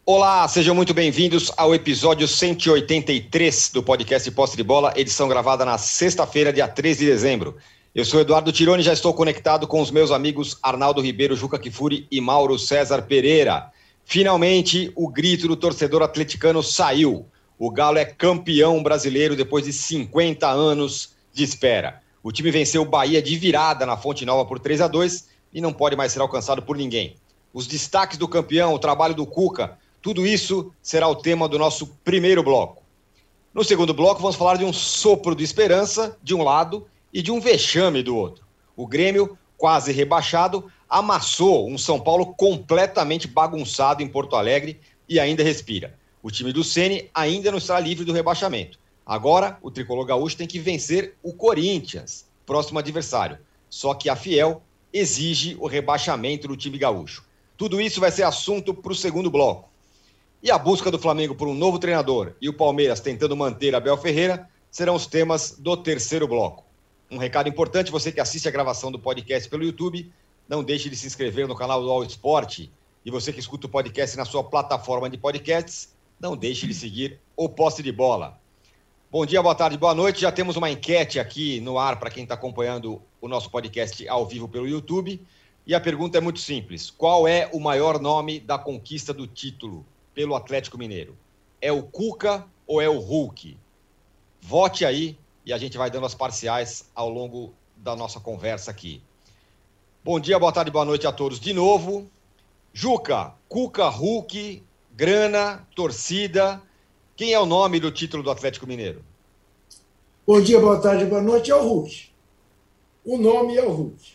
Olá, sejam muito bem-vindos ao episódio 183 do podcast Posse de Bola, edição gravada na sexta-feira, dia 13 de dezembro. Eu sou Eduardo Tironi e já estou conectado com os meus amigos Arnaldo Ribeiro, Juca Kfouri e Mauro César Pereira. Finalmente, o grito do torcedor atleticano saiu. O Galo é campeão brasileiro depois de 50 anos de espera. O time venceu o Bahia de virada na Fonte Nova por 3-2 e não pode mais ser alcançado por ninguém. Os destaques do campeão, o trabalho do Cuca, tudo isso será o tema do nosso primeiro bloco. No segundo bloco, vamos falar de um sopro de esperança de um lado e de um vexame do outro. O Grêmio, quase rebaixado, amassou um São Paulo completamente bagunçado em Porto Alegre e ainda respira. O time do Ceni ainda não está livre do rebaixamento. Agora, o tricolor gaúcho tem que vencer o Corinthians, próximo adversário. Só que a Fiel exige o rebaixamento do time gaúcho. Tudo isso vai ser assunto para o segundo bloco. E a busca do Flamengo por um novo treinador e o Palmeiras tentando manter Abel Ferreira serão os temas do terceiro bloco. Um recado importante, você que assiste a gravação do podcast pelo YouTube, não deixe de se inscrever no canal do All Sport. E você que escuta o podcast na sua plataforma de podcasts, não deixe de seguir o Posse de Bola. Bom dia, boa tarde, boa noite. Já temos uma enquete aqui no ar para quem está acompanhando o nosso podcast ao vivo pelo YouTube. E a pergunta é muito simples. Qual é o maior nome da conquista do título pelo Atlético Mineiro? É o Cuca ou é o Hulk? Vote aí e a gente vai dando as parciais ao longo da nossa conversa aqui. Bom dia, boa tarde, boa noite a todos de novo. Juca, Cuca, Hulk, grana, torcida. Quem é o nome do título do Atlético Mineiro? Bom dia, boa tarde, boa noite. É o Hulk. O nome é o Hulk.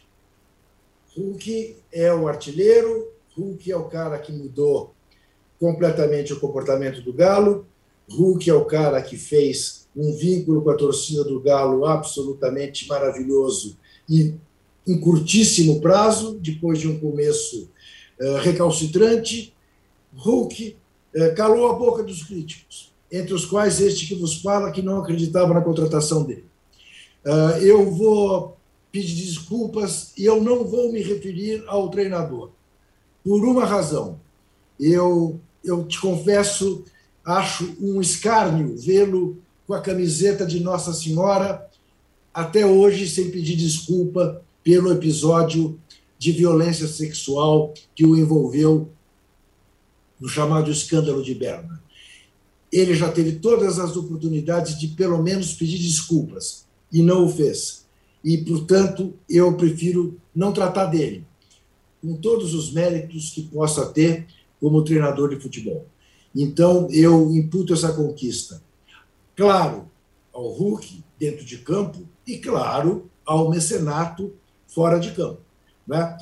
Hulk é o artilheiro, Hulk é o cara que mudou completamente o comportamento do Galo, Hulk é o cara que fez um vínculo com a torcida do Galo absolutamente maravilhoso e em curtíssimo prazo, depois de um começo recalcitrante. Hulk calou a boca dos críticos, entre os quais este que vos fala, que não acreditava na contratação dele. Eu vou pedir desculpas e eu não vou me referir ao treinador, por uma razão. Eu te confesso, acho um escárnio vê-lo com a camiseta de Nossa Senhora, até hoje sem pedir desculpa pelo episódio de violência sexual que o envolveu no chamado escândalo de Berna. Ele já teve todas as oportunidades de, pelo menos, pedir desculpas, e não o fez. E, portanto, eu prefiro não tratar dele, com todos os méritos que possa ter como treinador de futebol. Então, eu imputo essa conquista, claro, ao Hulk dentro de campo e, claro, ao mecenato fora de campo, né?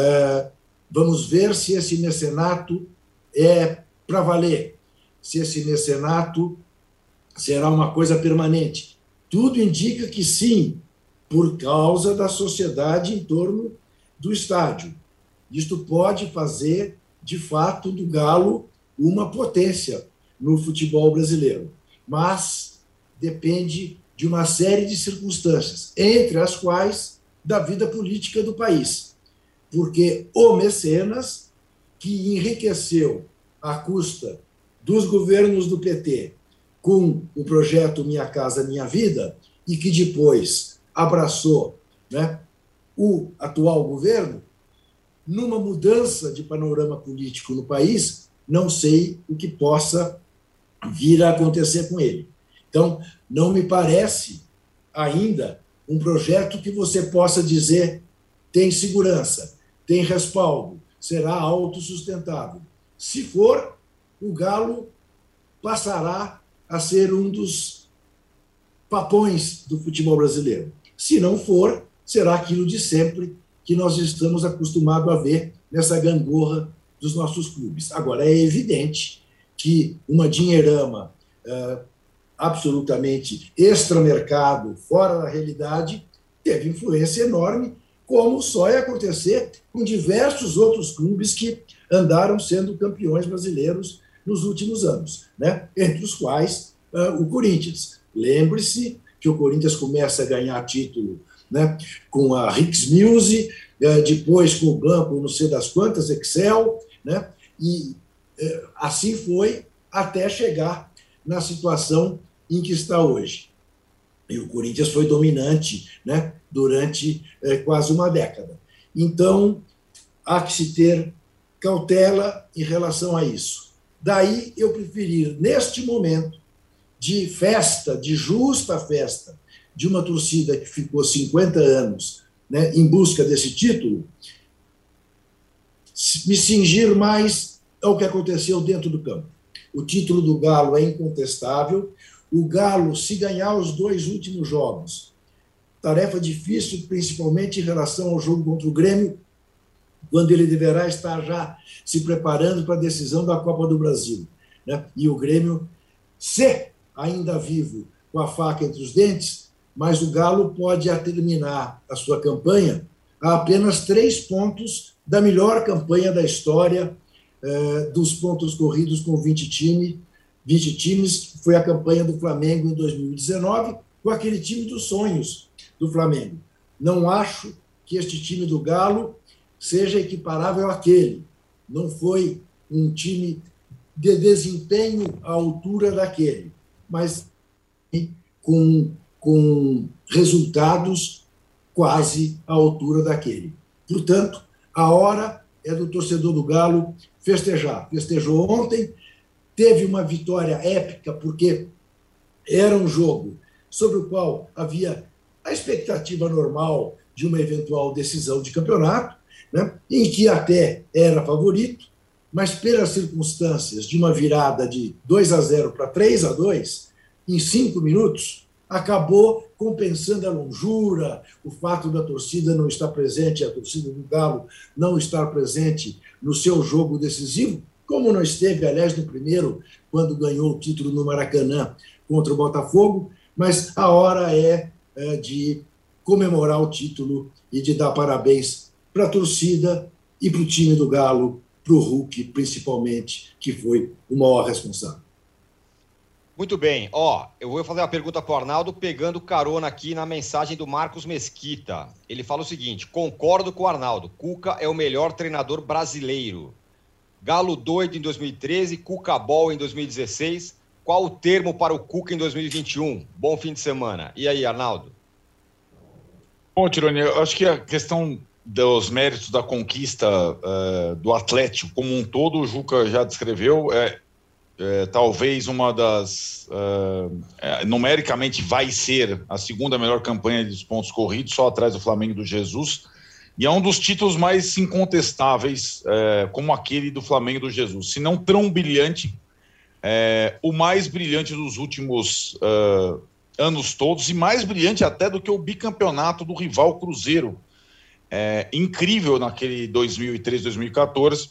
Vamos ver se esse mecenato é para valer, se esse mecenato será uma coisa permanente. Tudo indica que sim, por causa da sociedade em torno do estádio. Isto pode fazer, de fato, do Galo uma potência no futebol brasileiro, mas depende de uma série de circunstâncias, entre as quais da vida política do país, porque o mecenas, que enriqueceu à custa dos governos do PT com o projeto Minha Casa Minha Vida e que depois abraçou, né, o atual governo, numa mudança de panorama político no país, não sei o que possa vir a acontecer com ele. Então, não me parece ainda um projeto que você possa dizer tem segurança, tem respaldo, será autossustentável. Se for, o Galo passará a ser um dos papões do futebol brasileiro. Se não for, será aquilo de sempre que nós estamos acostumados a ver nessa gangorra dos nossos clubes. Agora, é evidente que uma dinheirama absolutamente extramercado, fora da realidade, teve influência enorme, como só ia acontecer com diversos outros clubes que andaram sendo campeões brasileiros nos últimos anos, né? Entre os quais o Corinthians. Lembre-se que o Corinthians começa a ganhar título, né, com a Riksmuse, depois com o banco não sei das quantas, Excel, né, e Assim foi até chegar na situação em que está hoje. E o Corinthians foi dominante, né, durante quase uma década. Então, há que se ter cautela em relação a isso. Daí eu preferir, neste momento de festa, de justa festa, de uma torcida que ficou 50 anos, né, em busca desse título, me cingir mais ao que aconteceu dentro do campo. O título do Galo é incontestável. O Galo, se ganhar os 2 últimos jogos, tarefa difícil, principalmente em relação ao jogo contra o Grêmio, quando ele deverá estar já se preparando para a decisão da Copa do Brasil, né? E o Grêmio, se ainda vivo, com a faca entre os dentes, mas o Galo pode terminar a sua campanha a apenas 3 pontos da melhor campanha da história dos pontos corridos com 20 times, que foi a campanha do Flamengo em 2019, com aquele time dos sonhos do Flamengo. Não acho que este time do Galo seja equiparável àquele. Não foi um time de desempenho à altura daquele, mas com resultados quase à altura daquele. Portanto, a hora é do torcedor do Galo festejar. Festejou ontem, teve uma vitória épica, porque era um jogo sobre o qual havia a expectativa normal de uma eventual decisão de campeonato, né, em que até era favorito, mas pelas circunstâncias de uma virada de 2-0 para 3-2, em 5 minutos, acabou compensando a longura, o fato da torcida não estar presente, a torcida do Galo não estar presente no seu jogo decisivo, como não esteve, aliás, no primeiro, quando ganhou o título no Maracanã contra o Botafogo, mas a hora é de comemorar o título e de dar parabéns para a torcida e para o time do Galo, para o Hulk, principalmente, que foi o maior responsável. Muito bem. Eu vou fazer uma pergunta para o Arnaldo, pegando carona aqui na mensagem do Marcos Mesquita. Ele fala o seguinte: concordo com o Arnaldo, Cuca é o melhor treinador brasileiro. Galo doido em 2013, Cuca Ball em 2016. Qual o termo para o Cuca em 2021? Bom fim de semana. E aí, Arnaldo? Bom, Tironi, eu acho que a questão dos méritos da conquista do Atlético como um todo, o Juca já descreveu, talvez uma das... numericamente vai ser a segunda melhor campanha dos pontos corridos, só atrás do Flamengo e do Jesus, e é um dos títulos mais incontestáveis, como aquele do Flamengo e do Jesus. Se não tão brilhante, o mais brilhante dos últimos anos todos, e mais brilhante até do que o bicampeonato do rival Cruzeiro. Incrível naquele 2013, 2014,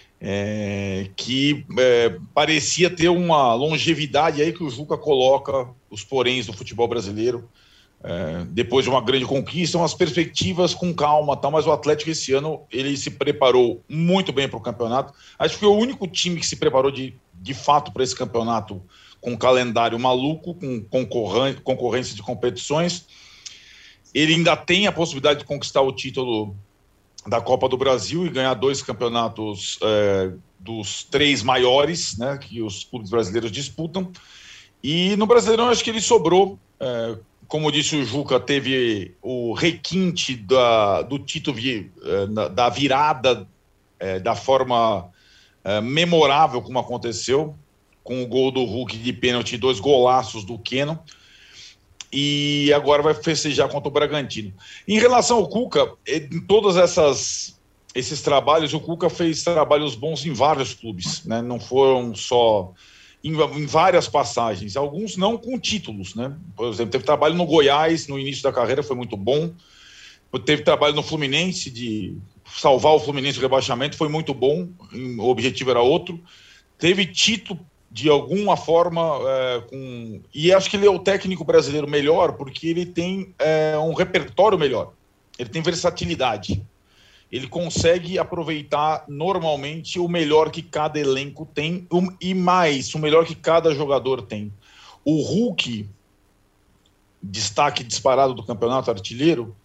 que parecia ter uma longevidade aí que o Juca coloca os poréns do futebol brasileiro, depois de uma grande conquista, umas perspectivas com calma, tal, mas o Atlético esse ano ele se preparou muito bem para o campeonato. Acho que foi o único time que se preparou de fato para esse campeonato, com um calendário maluco, com concorrência de competições. Ele ainda tem a possibilidade de conquistar o título da Copa do Brasil e ganhar 2 campeonatos dos 3 maiores, né, que os clubes brasileiros disputam. E no Brasileirão acho que ele sobrou. Como disse o Juca, teve o requinte do título, da virada da forma memorável como aconteceu, com o gol do Hulk de pênalti e 2 golaços do Keno. E agora vai festejar contra o Bragantino. Em relação ao Cuca, em todos esses trabalhos, o Cuca fez trabalhos bons em vários clubes, né? Não foram só em várias passagens, alguns não com títulos, né? Por exemplo, teve trabalho no Goiás no início da carreira, foi muito bom. Teve trabalho no Fluminense, de salvar o Fluminense do rebaixamento, foi muito bom, o objetivo era outro. Teve título de alguma forma, e acho que ele é o técnico brasileiro melhor, porque ele tem um repertório melhor, ele tem versatilidade, ele consegue aproveitar normalmente o melhor que cada elenco tem, e mais, o melhor que cada jogador tem. O Hulk, destaque disparado do campeonato, artilheiro,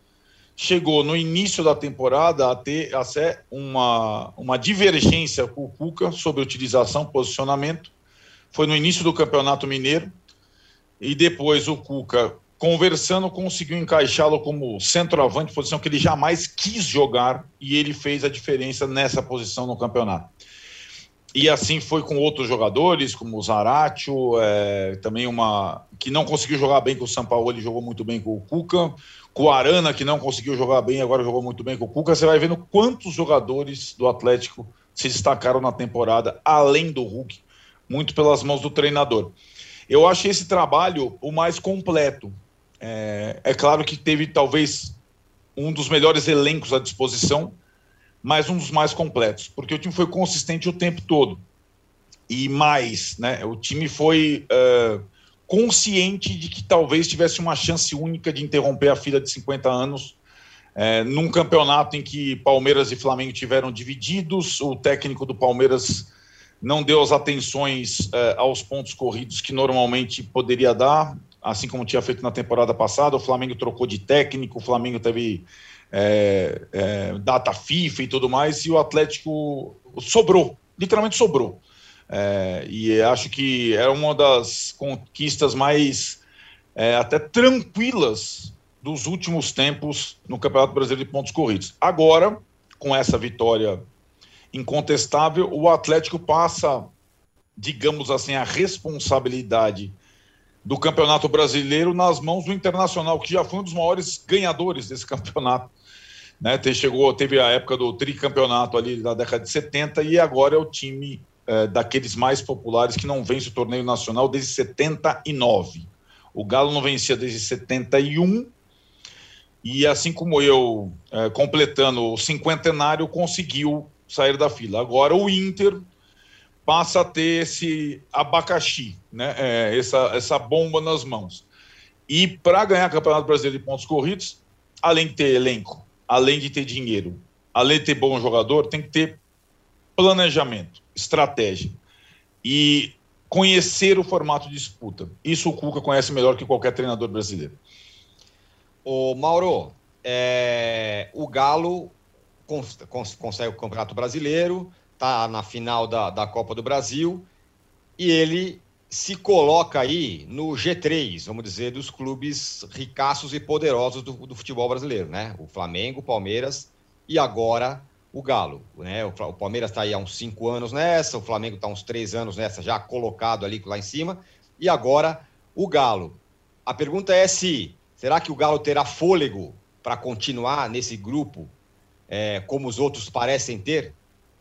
chegou no início da temporada a ter até uma divergência com o Cuca sobre utilização, posicionamento. Foi no início do Campeonato Mineiro, e depois o Cuca, conversando, conseguiu encaixá-lo como centroavante, posição que ele jamais quis jogar, e ele fez a diferença nessa posição no campeonato. E assim foi com outros jogadores, como o Zaratio, também que não conseguiu jogar bem com o Sampaoli, ele jogou muito bem com o Cuca, com o Arana, que não conseguiu jogar bem, agora jogou muito bem com o Cuca. Você vai vendo quantos jogadores do Atlético se destacaram na temporada, além do Hulk, muito pelas mãos do treinador. Eu achei esse trabalho o mais completo. É claro que teve talvez um dos melhores elencos à disposição, mas um dos mais completos, porque o time foi consistente o tempo todo. E mais, né, o time foi consciente de que talvez tivesse uma chance única de interromper a fila de 50 anos, num campeonato em que Palmeiras e Flamengo tiveram divididos, o técnico do Palmeiras não deu as atenções aos pontos corridos que normalmente poderia dar, assim como tinha feito na temporada passada. O Flamengo trocou de técnico, o Flamengo teve data FIFA e tudo mais, e o Atlético sobrou, literalmente sobrou. E acho que é uma das conquistas mais até tranquilas dos últimos tempos no Campeonato Brasileiro de pontos corridos. Agora, com essa vitória incontestável, o Atlético passa, digamos assim, a responsabilidade do Campeonato Brasileiro nas mãos do Internacional, que já foi um dos maiores ganhadores desse campeonato, né? Teve a época do tricampeonato ali da década de 70, e agora é o time daqueles mais populares que não vence o torneio nacional desde 79. O Galo não vencia desde 71, e assim como eu, completando o cinquentenário, conseguiu sair da fila. Agora o Inter passa a ter esse abacaxi, né? Essa bomba nas mãos. E para ganhar o Campeonato Brasileiro de pontos corridos, além de ter elenco, além de ter dinheiro, além de ter bom jogador, tem que ter planejamento, estratégia e conhecer o formato de disputa. Isso o Cuca conhece melhor que qualquer treinador brasileiro. Ô Mauro, o Galo consegue o Campeonato Brasileiro, está na final da Copa do Brasil, e ele se coloca aí no G3, vamos dizer, dos clubes ricaços e poderosos do futebol brasileiro, né? O Flamengo, o Palmeiras e agora o Galo, né? O Palmeiras está aí há uns 5 anos nessa, o Flamengo está há uns 3 anos nessa, já colocado ali lá em cima, e agora o Galo. A pergunta é será que o Galo terá fôlego para continuar nesse grupo, como os outros parecem ter?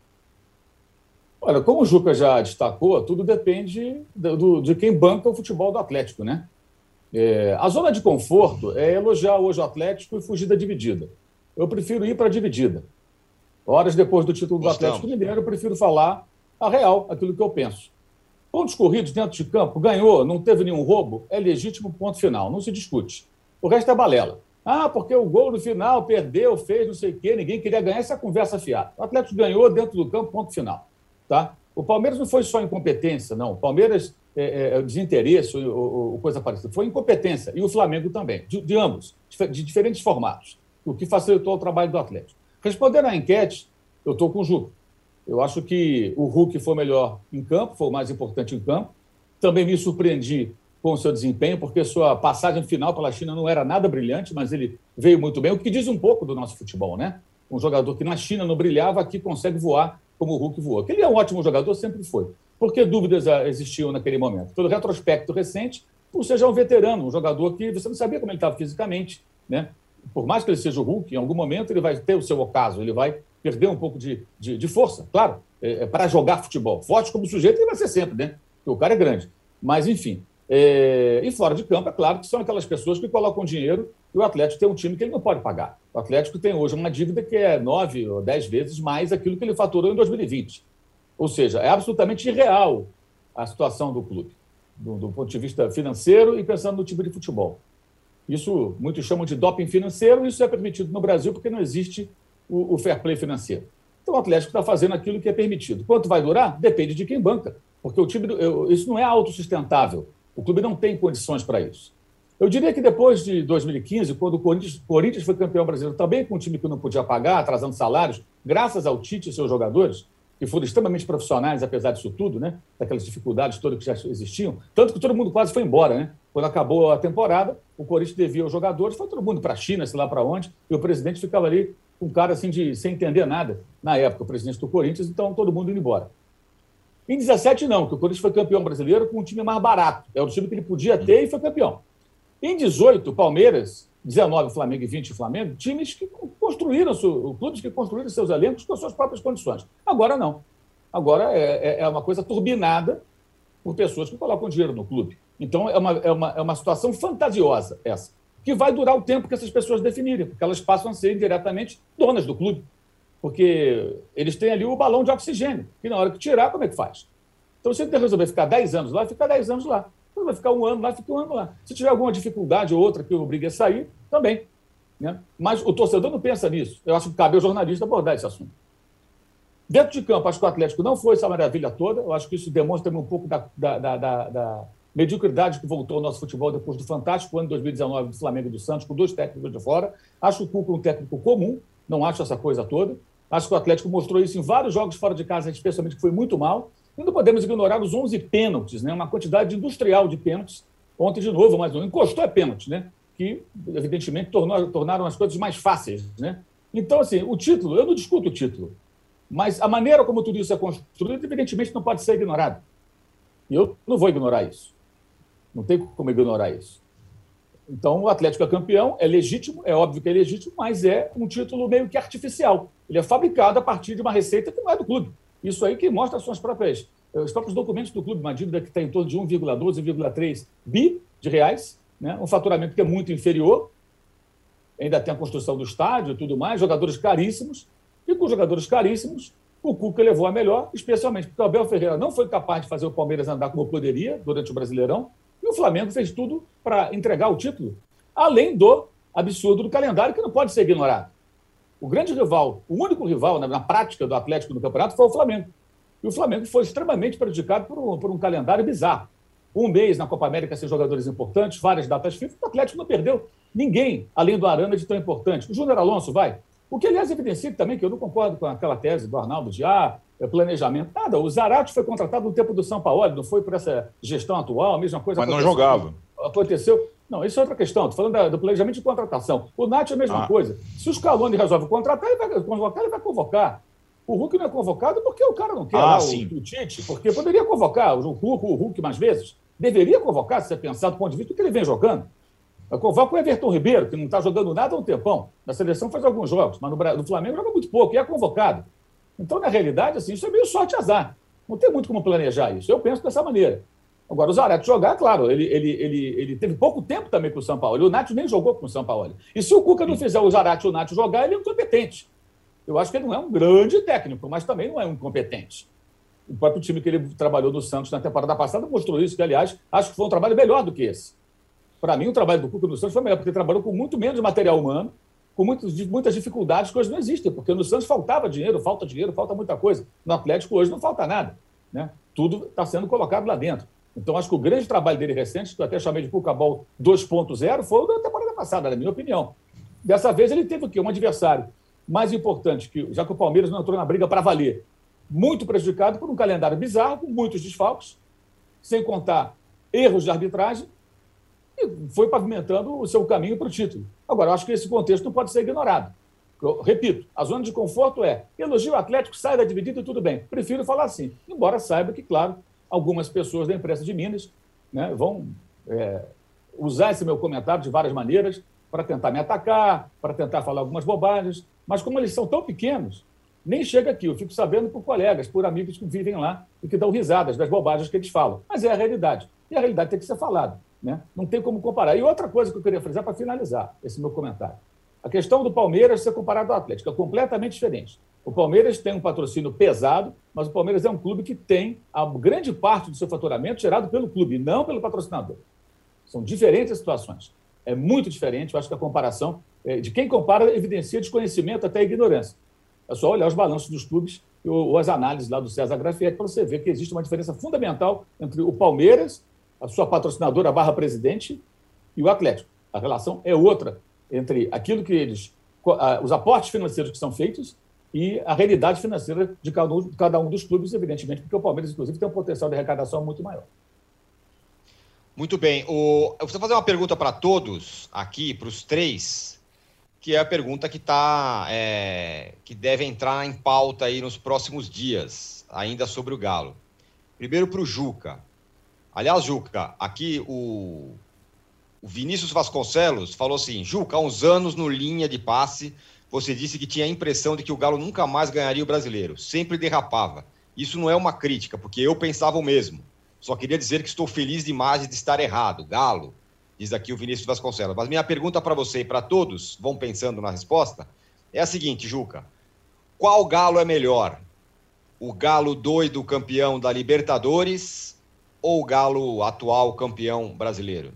Olha, como o Juca já destacou, tudo depende de quem banca o futebol do Atlético, né? A zona de conforto é elogiar hoje o Atlético e fugir da dividida. Eu prefiro ir para a dividida. Horas depois do título do Atlético Mineiro, eu prefiro falar a real, aquilo que eu penso. Pontos corridos dentro de campo, ganhou, não teve nenhum roubo, é legítimo, ponto final, não se discute. O resto é balela. Porque o gol no final, perdeu, fez, não sei o quê, ninguém queria ganhar, essa conversa fiada. O Atlético ganhou dentro do campo, ponto final. Tá? O Palmeiras não foi só incompetência, não. O Palmeiras, desinteresse ou coisa parecida, foi incompetência. E o Flamengo também, de ambos, de diferentes formatos, o que facilitou o trabalho do Atlético. Respondendo à enquete, eu estou com o Juca. Eu acho que o Hulk foi o melhor em campo, foi o mais importante em campo. Também me surpreendi com o seu desempenho, porque sua passagem final pela China não era nada brilhante, mas ele veio muito bem, o que diz um pouco do nosso futebol, né? Um jogador que na China não brilhava, aqui consegue voar como o Hulk voou. Que ele é um ótimo jogador, sempre foi. Por que dúvidas existiam naquele momento? Pelo retrospecto recente, por ser já um veterano, um jogador que você não sabia como ele estava fisicamente, né? Por mais que ele seja o Hulk, em algum momento ele vai ter o seu ocaso, ele vai perder um pouco de força, claro, para jogar futebol. Forte como sujeito ele vai ser sempre, né? Porque o cara é grande. Mas, enfim. E fora de campo, é claro que são aquelas pessoas que colocam dinheiro e o Atlético tem um time que ele não pode pagar. O Atlético tem hoje uma dívida que é 9 ou 10 vezes mais aquilo que ele faturou em 2020. Ou seja, é absolutamente irreal a situação do clube, do ponto de vista financeiro e pensando no time de futebol. Isso muitos chamam de doping financeiro, isso é permitido no Brasil porque não existe o fair play financeiro. Então o Atlético está fazendo aquilo que é permitido. Quanto vai durar? Depende de quem banca, porque o time isso não é autossustentável. O clube não tem condições para isso. Eu diria que depois de 2015, quando o Corinthians foi campeão brasileiro, também com um time que não podia pagar, atrasando salários, graças ao Tite e seus jogadores, que foram extremamente profissionais, apesar disso tudo, né? Daquelas dificuldades todas que já existiam, tanto que todo mundo quase foi embora, né? Quando acabou a temporada, o Corinthians devia aos jogadores, foi todo mundo para a China, sei lá para onde, e o presidente ficava ali com um cara assim sem entender nada, na época, o presidente do Corinthians, então todo mundo indo embora. Em 17 não, porque o Corinthians foi campeão brasileiro com um time mais barato, é o time que ele podia ter e foi campeão. Em 18, Palmeiras, 19, Flamengo e 20, Flamengo, times que construíram, clubes que construíram seus elencos com as suas próprias condições. Agora não. Agora é uma coisa turbinada por pessoas que colocam dinheiro no clube. Então é uma situação fantasiosa essa, que vai durar o tempo que essas pessoas definirem, porque elas passam a ser indiretamente donas do clube. Porque eles têm ali o balão de oxigênio, que na hora que tirar, como é que faz? Então, se ele resolver ficar 10 anos lá, fica 10 anos lá. Se vai ficar um ano lá, fica um ano lá. Se tiver alguma dificuldade ou outra que o obrigue a sair, também. Né? Mas o torcedor não pensa nisso. Eu acho que cabe ao jornalista abordar esse assunto. Dentro de campo, acho que o Atlético não foi essa maravilha toda. Eu acho que isso demonstra também um pouco da mediocridade que voltou ao nosso futebol depois do fantástico ano de 2019 do Flamengo e do Santos, com 2 técnicos de fora. Acho o Cuca um técnico comum, não acho essa coisa toda. Acho que o Atlético mostrou isso em vários jogos fora de casa, especialmente que foi muito mal. E não podemos ignorar os 11 pênaltis, né? Uma quantidade industrial de pênaltis. Ontem, de novo, mas não encostou pênalti, né? Que, evidentemente, tornaram as coisas mais fáceis. Né? Então, assim, o título, eu não discuto o título, mas a maneira como tudo isso é construído, evidentemente, não pode ser ignorado. E eu não vou ignorar isso. Não tem como ignorar isso. Então, o Atlético é campeão, é legítimo, é óbvio que é legítimo, mas é um título meio que artificial. Ele é fabricado a partir de uma receita que não é do clube. Isso aí que mostra os próprios documentos do clube, uma dívida que está em torno de 1,2, 1,3 bi de reais, né? Um faturamento que é muito inferior, ainda tem a construção do estádio e tudo mais, jogadores caríssimos, e com jogadores caríssimos, o Cuca levou a melhor, especialmente porque o Abel Ferreira não foi capaz de fazer o Palmeiras andar como poderia durante o Brasileirão, e o Flamengo fez tudo para entregar o título, além do absurdo do calendário, que não pode ser ignorado. O grande rival, o único rival na prática do Atlético no campeonato foi o Flamengo. E o Flamengo foi extremamente prejudicado por um calendário bizarro. Um mês na Copa América sem jogadores importantes, várias datas FIFA, o Atlético não perdeu ninguém, além do Arana, de tão importante. O Júnior Alonso vai. O que, aliás, evidencia também que eu não concordo com aquela tese do Arnaldo de planejamento. Nada, o Zarate foi contratado no tempo do São Paulo, não foi por essa gestão atual, a mesma coisa. Mas não jogava. Aconteceu. Não, isso é outra questão. Estou falando do planejamento de contratação. O Nath é a mesma coisa. Se o Scaloni resolve contratar, ele vai convocar. O Hulk não é convocado porque o cara não quer o Tite, porque poderia convocar o Hulk mais vezes. Deveria convocar, se você pensar do ponto de vista do que ele vem jogando. Convoca o Everton Ribeiro, que não está jogando nada há um tempão. Na seleção faz alguns jogos, mas no Flamengo joga muito pouco e é convocado. Então, na realidade, assim, isso é meio sorte e azar. Não tem muito como planejar isso. Eu penso dessa maneira. Agora, o Zarate jogar, claro, ele teve pouco tempo também com o São Paulo. O Nath nem jogou com o São Paulo. E se o Cuca não fizer o Zarate e o Nath jogar, ele é incompetente. Eu acho que ele não é um grande técnico, mas também não é um incompetente. O próprio time que ele trabalhou no Santos na temporada passada mostrou isso, que, aliás, acho que foi um trabalho melhor do que esse. Para mim, o trabalho do Cuca no Santos foi melhor, porque ele trabalhou com muito menos material humano, com muitas dificuldades que hoje não existem, porque no Santos falta dinheiro, falta muita coisa. No Atlético hoje não falta nada. Né? Tudo está sendo colocado lá dentro. Então, acho que o grande trabalho dele recente, que eu até chamei de Cucabol 2.0, foi o da temporada passada, na minha opinião. Dessa vez ele teve o quê? Um adversário mais importante, já que o Palmeiras não entrou na briga para valer. Muito prejudicado por um calendário bizarro, com muitos desfalques, sem contar erros de arbitragem, e foi pavimentando o seu caminho para o título. Agora, eu acho que esse contexto não pode ser ignorado. Eu repito, a zona de conforto é elogio o Atlético, sai da dividida e tudo bem. Prefiro falar assim, embora saiba que, claro, algumas pessoas da imprensa de Minas, né, vão usar esse meu comentário de várias maneiras para tentar me atacar, para tentar falar algumas bobagens, mas como eles são tão pequenos, nem chega aqui. Eu fico sabendo por colegas, por amigos que vivem lá e que dão risadas das bobagens que eles falam. Mas é a realidade. E a realidade tem que ser falada. Né? Não tem como comparar. E outra coisa que eu queria frisar para finalizar esse meu comentário. A questão do Palmeiras ser comparado ao Atlético é completamente diferente. O Palmeiras tem um patrocínio pesado, mas o Palmeiras é um clube que tem a grande parte do seu faturamento gerado pelo clube, não pelo patrocinador. São diferentes as situações. É muito diferente. Eu acho que a comparação, de quem compara, evidencia desconhecimento, até ignorância. É só olhar os balanços dos clubes ou as análises lá do César Grafietti para você ver que existe uma diferença fundamental entre o Palmeiras, a sua patrocinadora /presidente, e o Atlético. A relação é outra entre aquilo que os aportes financeiros que são feitos e a realidade financeira de cada um dos clubes, evidentemente, porque o Palmeiras, inclusive, tem um potencial de arrecadação muito maior. Muito bem. Eu vou fazer uma pergunta para todos aqui, para os três, que é a pergunta que que deve entrar em pauta aí nos próximos dias, ainda sobre o Galo. Primeiro para o Juca. Aliás, Juca, aqui o Vinícius Vasconcelos falou assim: Juca, há uns anos no Linha de Passe, você disse que tinha a impressão de que o Galo nunca mais ganharia o Brasileiro. Sempre derrapava. Isso não é uma crítica, porque eu pensava o mesmo. Só queria dizer que estou feliz demais de estar errado. Galo, diz aqui o Vinícius Vasconcelos. Mas minha pergunta para você e para todos, vão pensando na resposta, é a seguinte, Juca. Qual Galo é melhor? O Galo doido campeão da Libertadores ou o Galo atual campeão brasileiro?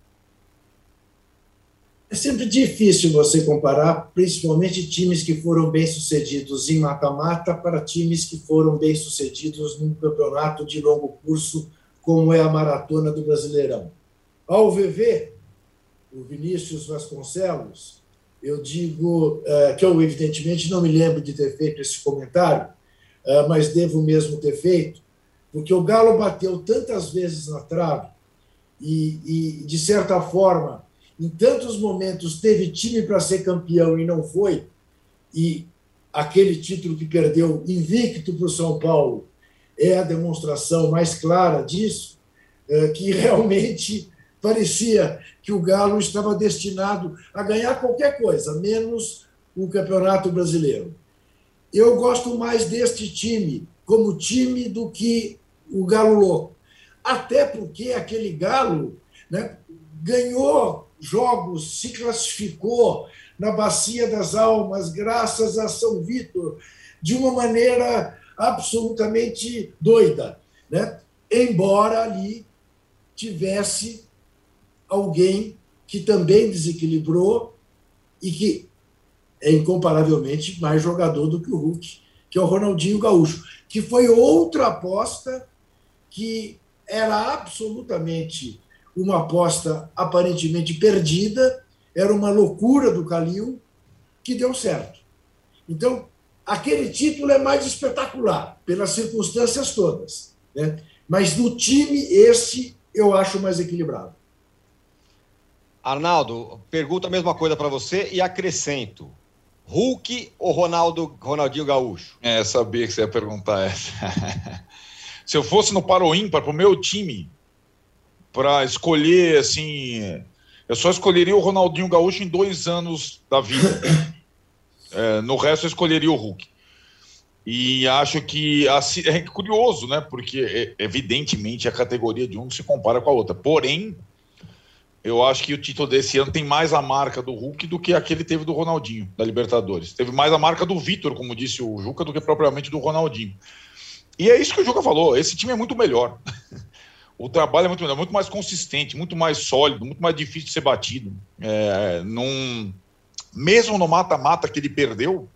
É sempre difícil você comparar, principalmente times que foram bem-sucedidos em mata-mata para times que foram bem-sucedidos num campeonato de longo curso, como é a maratona do Brasileirão. Ao VV, o Vinícius Vasconcelos, eu digo que eu, evidentemente, não me lembro de ter feito esse comentário, mas devo mesmo ter feito, porque o Galo bateu tantas vezes na trave e de certa forma, em tantos momentos teve time para ser campeão e não foi, e aquele título que perdeu invicto para o São Paulo é a demonstração mais clara disso, que realmente parecia que o Galo estava destinado a ganhar qualquer coisa, menos o Campeonato Brasileiro. Eu gosto mais deste time como time do que o Galo louco, até porque aquele Galo, né, ganhou jogos, se classificou na Bacia das Almas, graças a São Vítor, de uma maneira absolutamente doida, né? Embora ali tivesse alguém que também desequilibrou e que é incomparavelmente mais jogador do que o Hulk, que é o Ronaldinho Gaúcho, que foi outra aposta que era absolutamente uma aposta aparentemente perdida, era uma loucura do Calil, que deu certo. Então, aquele título é mais espetacular, pelas circunstâncias todas, né? Mas no time, esse eu acho mais equilibrado. Arnaldo, pergunto a mesma coisa para você e acrescento. Hulk ou Ronaldinho Gaúcho? Sabia que você ia perguntar essa. Se eu fosse no Par ou Ímpar, para o meu time, para escolher, assim, eu só escolheria o Ronaldinho Gaúcho em 2 anos da vida. No resto, eu escolheria o Hulk. E acho que assim, é curioso, né? Porque, evidentemente, a categoria de um se compara com a outra. Porém, eu acho que o título desse ano tem mais a marca do Hulk do que aquele teve do Ronaldinho, da Libertadores. Teve mais a marca do Vitor, como disse o Juca, do que propriamente do Ronaldinho. E é isso que o Juca falou, esse time é muito melhor. O trabalho é muito melhor, muito mais consistente, muito mais sólido, muito mais difícil de ser batido. Mesmo no mata-mata que ele perdeu,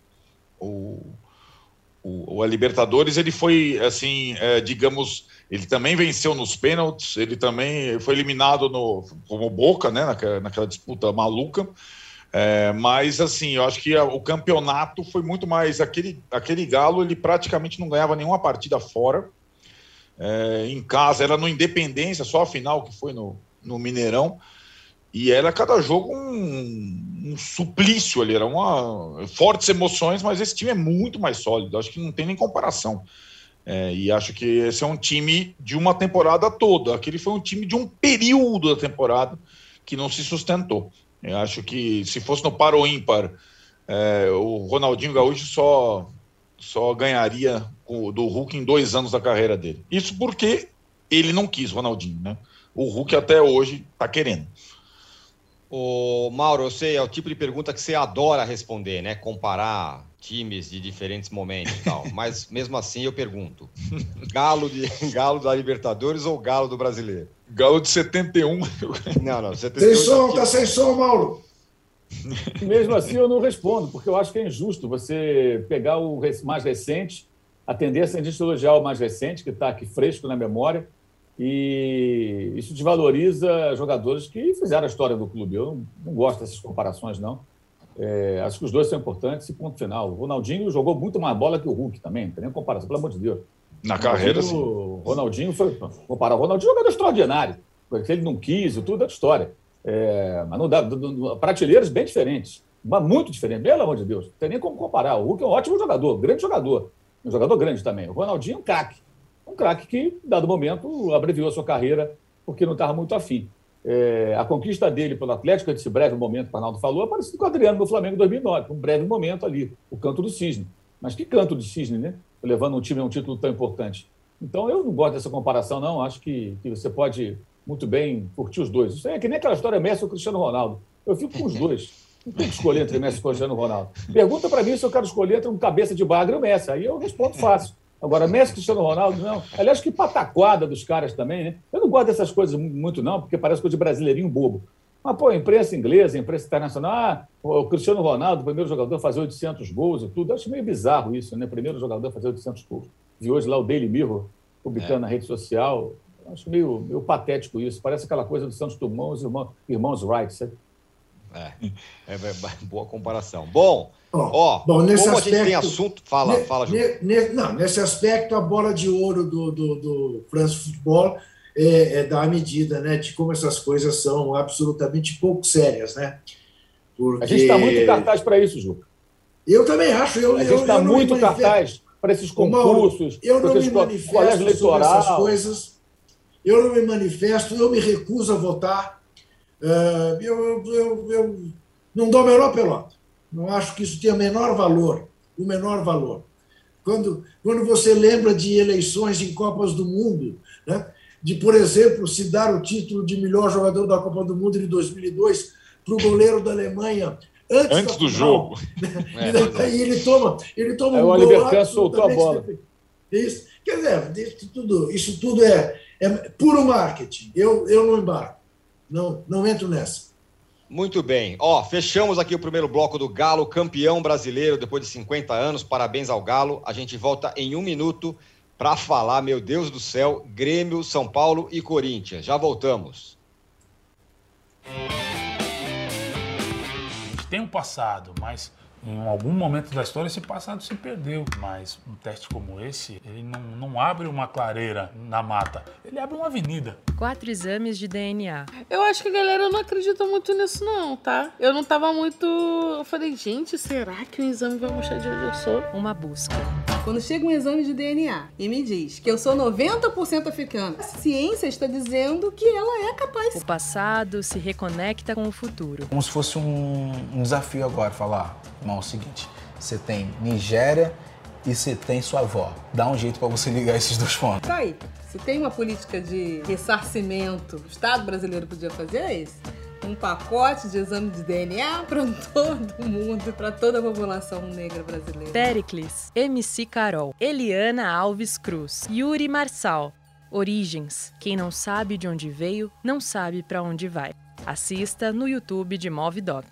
a Libertadores, ele foi, assim, digamos, ele também venceu nos pênaltis, ele também foi eliminado como Boca, né, naquela disputa maluca. Mas, assim, eu acho que o campeonato foi muito mais... Aquele Galo, ele praticamente não ganhava nenhuma partida fora. Em casa, era no Independência, só a final que foi no Mineirão, e era cada jogo um suplício ali, fortes emoções, mas esse time é muito mais sólido, acho que não tem nem comparação, e acho que esse é um time de uma temporada toda, aquele foi um time de um período da temporada que não se sustentou. Eu acho que se fosse no Par ou Ímpar, o Ronaldinho Gaúcho só ganharia do Hulk em 2 anos da carreira dele. Isso porque ele não quis, Ronaldinho, né? O Hulk até hoje está querendo. Ô, Mauro, eu sei, é o tipo de pergunta que você adora responder, né? Comparar times de diferentes momentos e tal. Mas mesmo assim eu pergunto: Galo da Libertadores ou Galo do Brasileiro? Galo de 71. Não, 71. Sem som, tá sem som, Mauro. Mesmo assim, eu não respondo, porque eu acho que é injusto você pegar o mais recente, a tendência é a gente elogiar o mais recente, que está aqui fresco na memória, e isso desvaloriza jogadores que fizeram a história do clube. Eu não gosto dessas comparações, não. Acho que os dois são importantes e ponto final. O Ronaldinho jogou muito mais bola que o Hulk também, não tem nem comparação, pelo amor de Deus. Na carreira, sim. O Ronaldinho foi... Comparar o Ronaldinho, jogador extraordinário. Se ele não quis, tudo é outra história. Mas não dá... Prateleiras bem diferentes. Mas muito diferentes, pelo amor de Deus. Não tem nem como comparar. O Hulk é um ótimo jogador, grande jogador. Um jogador grande também. O Ronaldinho é um craque. Um craque que, em dado momento, abreviou a sua carreira porque não estava muito afim. A conquista dele pelo Atlético, nesse breve momento que o Arnaldo falou, é parecido com o Adriano no Flamengo em 2009, um breve momento ali, o canto do cisne. Mas que canto de cisne, né? Levando um time a um título tão importante. Então, eu não gosto dessa comparação, não. Acho que você pode muito bem curtir os dois. Isso é que nem aquela história Messi ou Cristiano Ronaldo. Eu fico com os dois. Não tem que escolher entre Messi e Cristiano Ronaldo. Pergunta para mim se eu quero escolher entre um cabeça de bagre e o Messi. Aí eu respondo fácil. Agora, Messi e Cristiano Ronaldo, não. Aliás, que pataquada dos caras também, né? Eu não gosto dessas coisas muito, não, porque parece coisa de brasileirinho bobo. Mas, pô, a imprensa inglesa, a imprensa internacional, o Cristiano Ronaldo, o primeiro jogador a fazer 800 gols e tudo. Eu acho meio bizarro isso, né? Primeiro jogador a fazer 800 gols. Vi hoje lá o Daily Mirror publicando na rede social. Eu acho meio patético isso. Parece aquela coisa do Santos Dumont, os irmãos Wright, sabe? Boa comparação. Bom, nesse como aspecto, a gente tem assunto... Fala, Ju. Nesse aspecto, a bola de ouro do France Football dá a medida, né, de como essas coisas são absolutamente pouco sérias, né? Porque... A gente está muito cartaz para isso, Ju. Eu também acho. A gente está muito cartaz para esses concursos, eu não me manifesto sobre essas coisas. Eu não me manifesto, eu me recuso a votar. Eu não dou a menor pelota. Não acho que isso tenha o menor valor. Quando você lembra de eleições em Copas do Mundo, né, de, por exemplo, se dar o título de melhor jogador da Copa do Mundo de 2002 para o goleiro da Alemanha antes do jogo. E ele toma um o gol. Oliver Kahn soltou a bola. Isso. Quer dizer, isso tudo é puro marketing. Eu não embarco. Não entro nessa. Muito bem. Fechamos aqui o primeiro bloco do Galo, campeão brasileiro depois de 50 anos. Parabéns ao Galo. A gente volta em 1 minuto para falar, meu Deus do céu, Grêmio, São Paulo e Corinthians. Já voltamos. A gente tem um passado, mas em algum momento da história esse passado se perdeu. Mas um teste como esse, ele não abre uma clareira na mata, ele abre uma avenida. 4 exames de DNA. Eu acho que a galera não acredita muito nisso não, tá? Eu não tava muito... Eu falei, gente, será que o exame vai mostrar de onde eu sou? Uma busca. Quando chega um exame de DNA e me diz que eu sou 90% africana, a ciência está dizendo que ela é capaz. O passado se reconecta com o futuro. Como se fosse um desafio agora, falar, irmão, é o seguinte, você tem Nigéria e você tem sua avó. Dá um jeito para você ligar esses dois pontos. Tá aí, se tem uma política de ressarcimento, o Estado brasileiro podia fazer é esse. Um pacote de exame de DNA para todo mundo, para toda a população negra brasileira. Péricles, MC Carol, Eliana Alves Cruz, Yuri Marçal. Origens. Quem não sabe de onde veio, não sabe para onde vai. Assista no YouTube de Movidoc.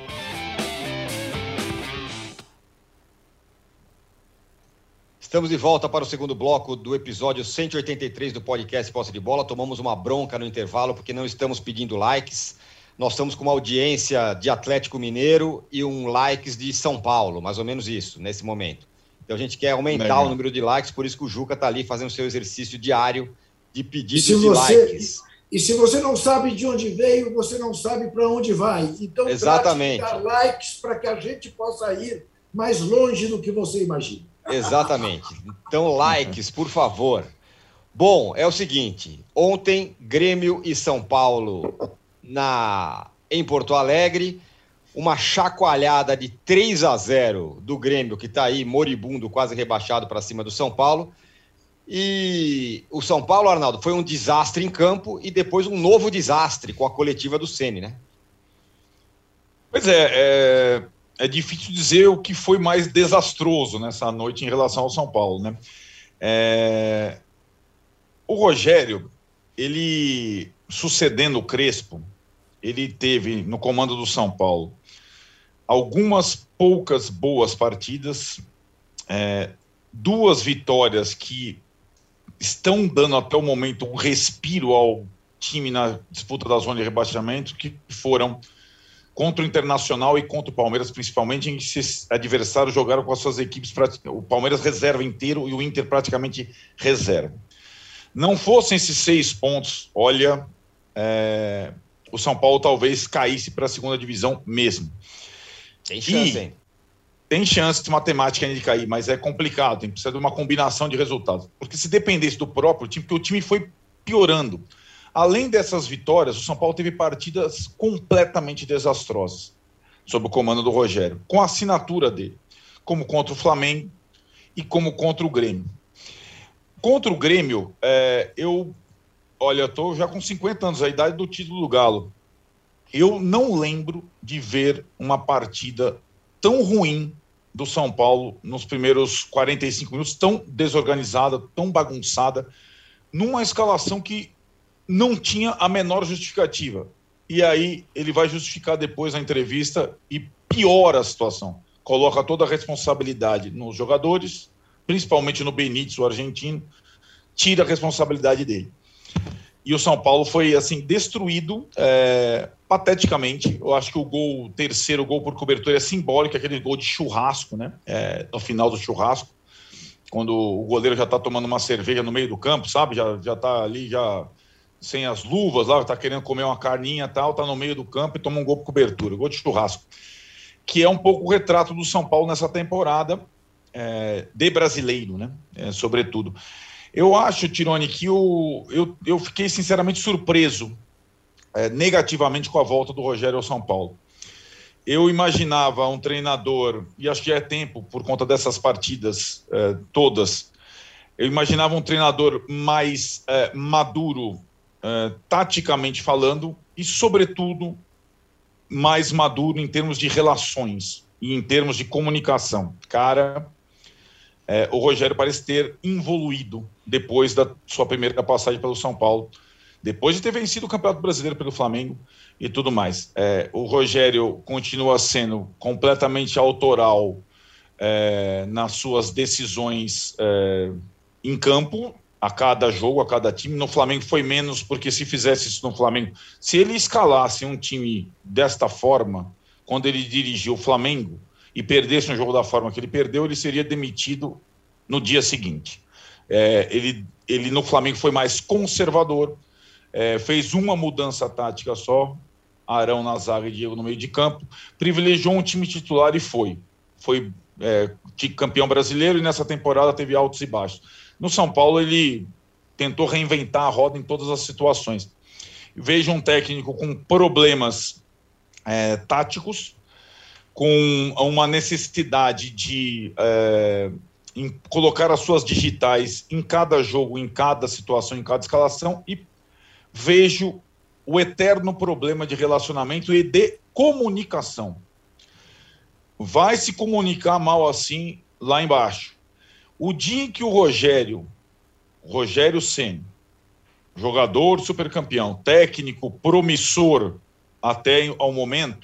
Estamos de volta para o segundo bloco do episódio 183 do podcast Posse de Bola. Tomamos uma bronca no intervalo porque não estamos pedindo likes. Nós estamos com uma audiência de Atlético Mineiro e um likes de São Paulo, mais ou menos isso, nesse momento. Então a gente quer aumentar o número de likes, por isso que o Juca está ali fazendo seu exercício diário de pedidos de likes. E se você não sabe de onde veio, você não sabe para onde vai. Então, exatamente. Trate de dar likes para que a gente possa ir mais longe do que você imagina. Exatamente. Então, likes, por favor. Bom, é o seguinte, ontem, Grêmio e São Paulo em Porto Alegre, uma chacoalhada de 3-0 do Grêmio, que está aí moribundo, quase rebaixado para cima do São Paulo. E o São Paulo, Arnaldo, foi um desastre em campo e depois um novo desastre com a coletiva do Ceni, né? Pois é difícil dizer o que foi mais desastroso nessa noite em relação ao São Paulo, né? O Rogério, ele, sucedendo o Crespo, ele teve no comando do São Paulo algumas poucas boas partidas, 2 vitórias que estão dando até o momento um respiro ao time na disputa da zona de rebaixamento, que foram contra o Internacional e contra o Palmeiras, principalmente, em que esses adversários jogaram com as suas equipes, o Palmeiras reserva inteiro e o Inter praticamente reserva. Não fossem esses 6 pontos, olha, o São Paulo talvez caísse para a segunda divisão mesmo. Tem chance, hein? Tem chance de matemática ainda de cair, mas é complicado, precisa de uma combinação de resultados. Porque se dependesse do próprio time, porque o time foi piorando. Além dessas vitórias, o São Paulo teve partidas completamente desastrosas sob o comando do Rogério, com a assinatura dele, como contra o Flamengo e como contra o Grêmio. Contra o Grêmio, eu estou já com 50 anos, a idade do título do Galo. Eu não lembro de ver uma partida tão ruim do São Paulo nos primeiros 45 minutos, tão desorganizada, tão bagunçada, numa escalação que não tinha a menor justificativa. E aí ele vai justificar depois na entrevista e piora a situação. Coloca toda a responsabilidade nos jogadores, principalmente no Benítez, o argentino, tira a responsabilidade dele. E o São Paulo foi, assim, destruído pateticamente. Eu acho que o terceiro gol por cobertura é simbólico, aquele gol de churrasco, né? No final do churrasco, quando o goleiro já está tomando uma cerveja no meio do campo, sabe? Já está ali, já sem as luvas lá, está querendo comer uma carninha e tal, está no meio do campo e toma um gol por cobertura, gol de churrasco. Que é um pouco o retrato do São Paulo nessa temporada de brasileiro, né? Sobretudo. Eu acho, Tironi, que eu fiquei sinceramente surpreso negativamente com a volta do Rogério ao São Paulo. Eu imaginava um treinador, e acho que já é tempo por conta dessas partidas todas, eu imaginava um treinador mais maduro, taticamente falando, e sobretudo mais maduro em termos de relações e em termos de comunicação. Cara, o Rogério parece ter evoluído depois da sua primeira passagem pelo São Paulo, depois de ter vencido o Campeonato Brasileiro pelo Flamengo e tudo mais. O Rogério continua sendo completamente autoral nas suas decisões em campo, a cada jogo, a cada time. No Flamengo foi menos, porque se fizesse isso no Flamengo, se ele escalasse um time desta forma, quando ele dirigiu o Flamengo, e perdesse um jogo da forma que ele perdeu, ele seria demitido no dia seguinte. Ele no Flamengo foi mais conservador, fez uma mudança tática só, Arão na zaga e Diego no meio de campo, privilegiou um time titular e foi campeão brasileiro, e nessa temporada teve altos e baixos. No São Paulo ele tentou reinventar a roda em todas as situações. Vejo um técnico com problemas táticos, com uma necessidade de colocar as suas digitais em cada jogo, em cada situação, em cada escalação, e vejo o eterno problema de relacionamento e de comunicação. Vai se comunicar mal assim lá embaixo. O dia em que o Rogério Ceni, jogador supercampeão, técnico promissor até ao momento,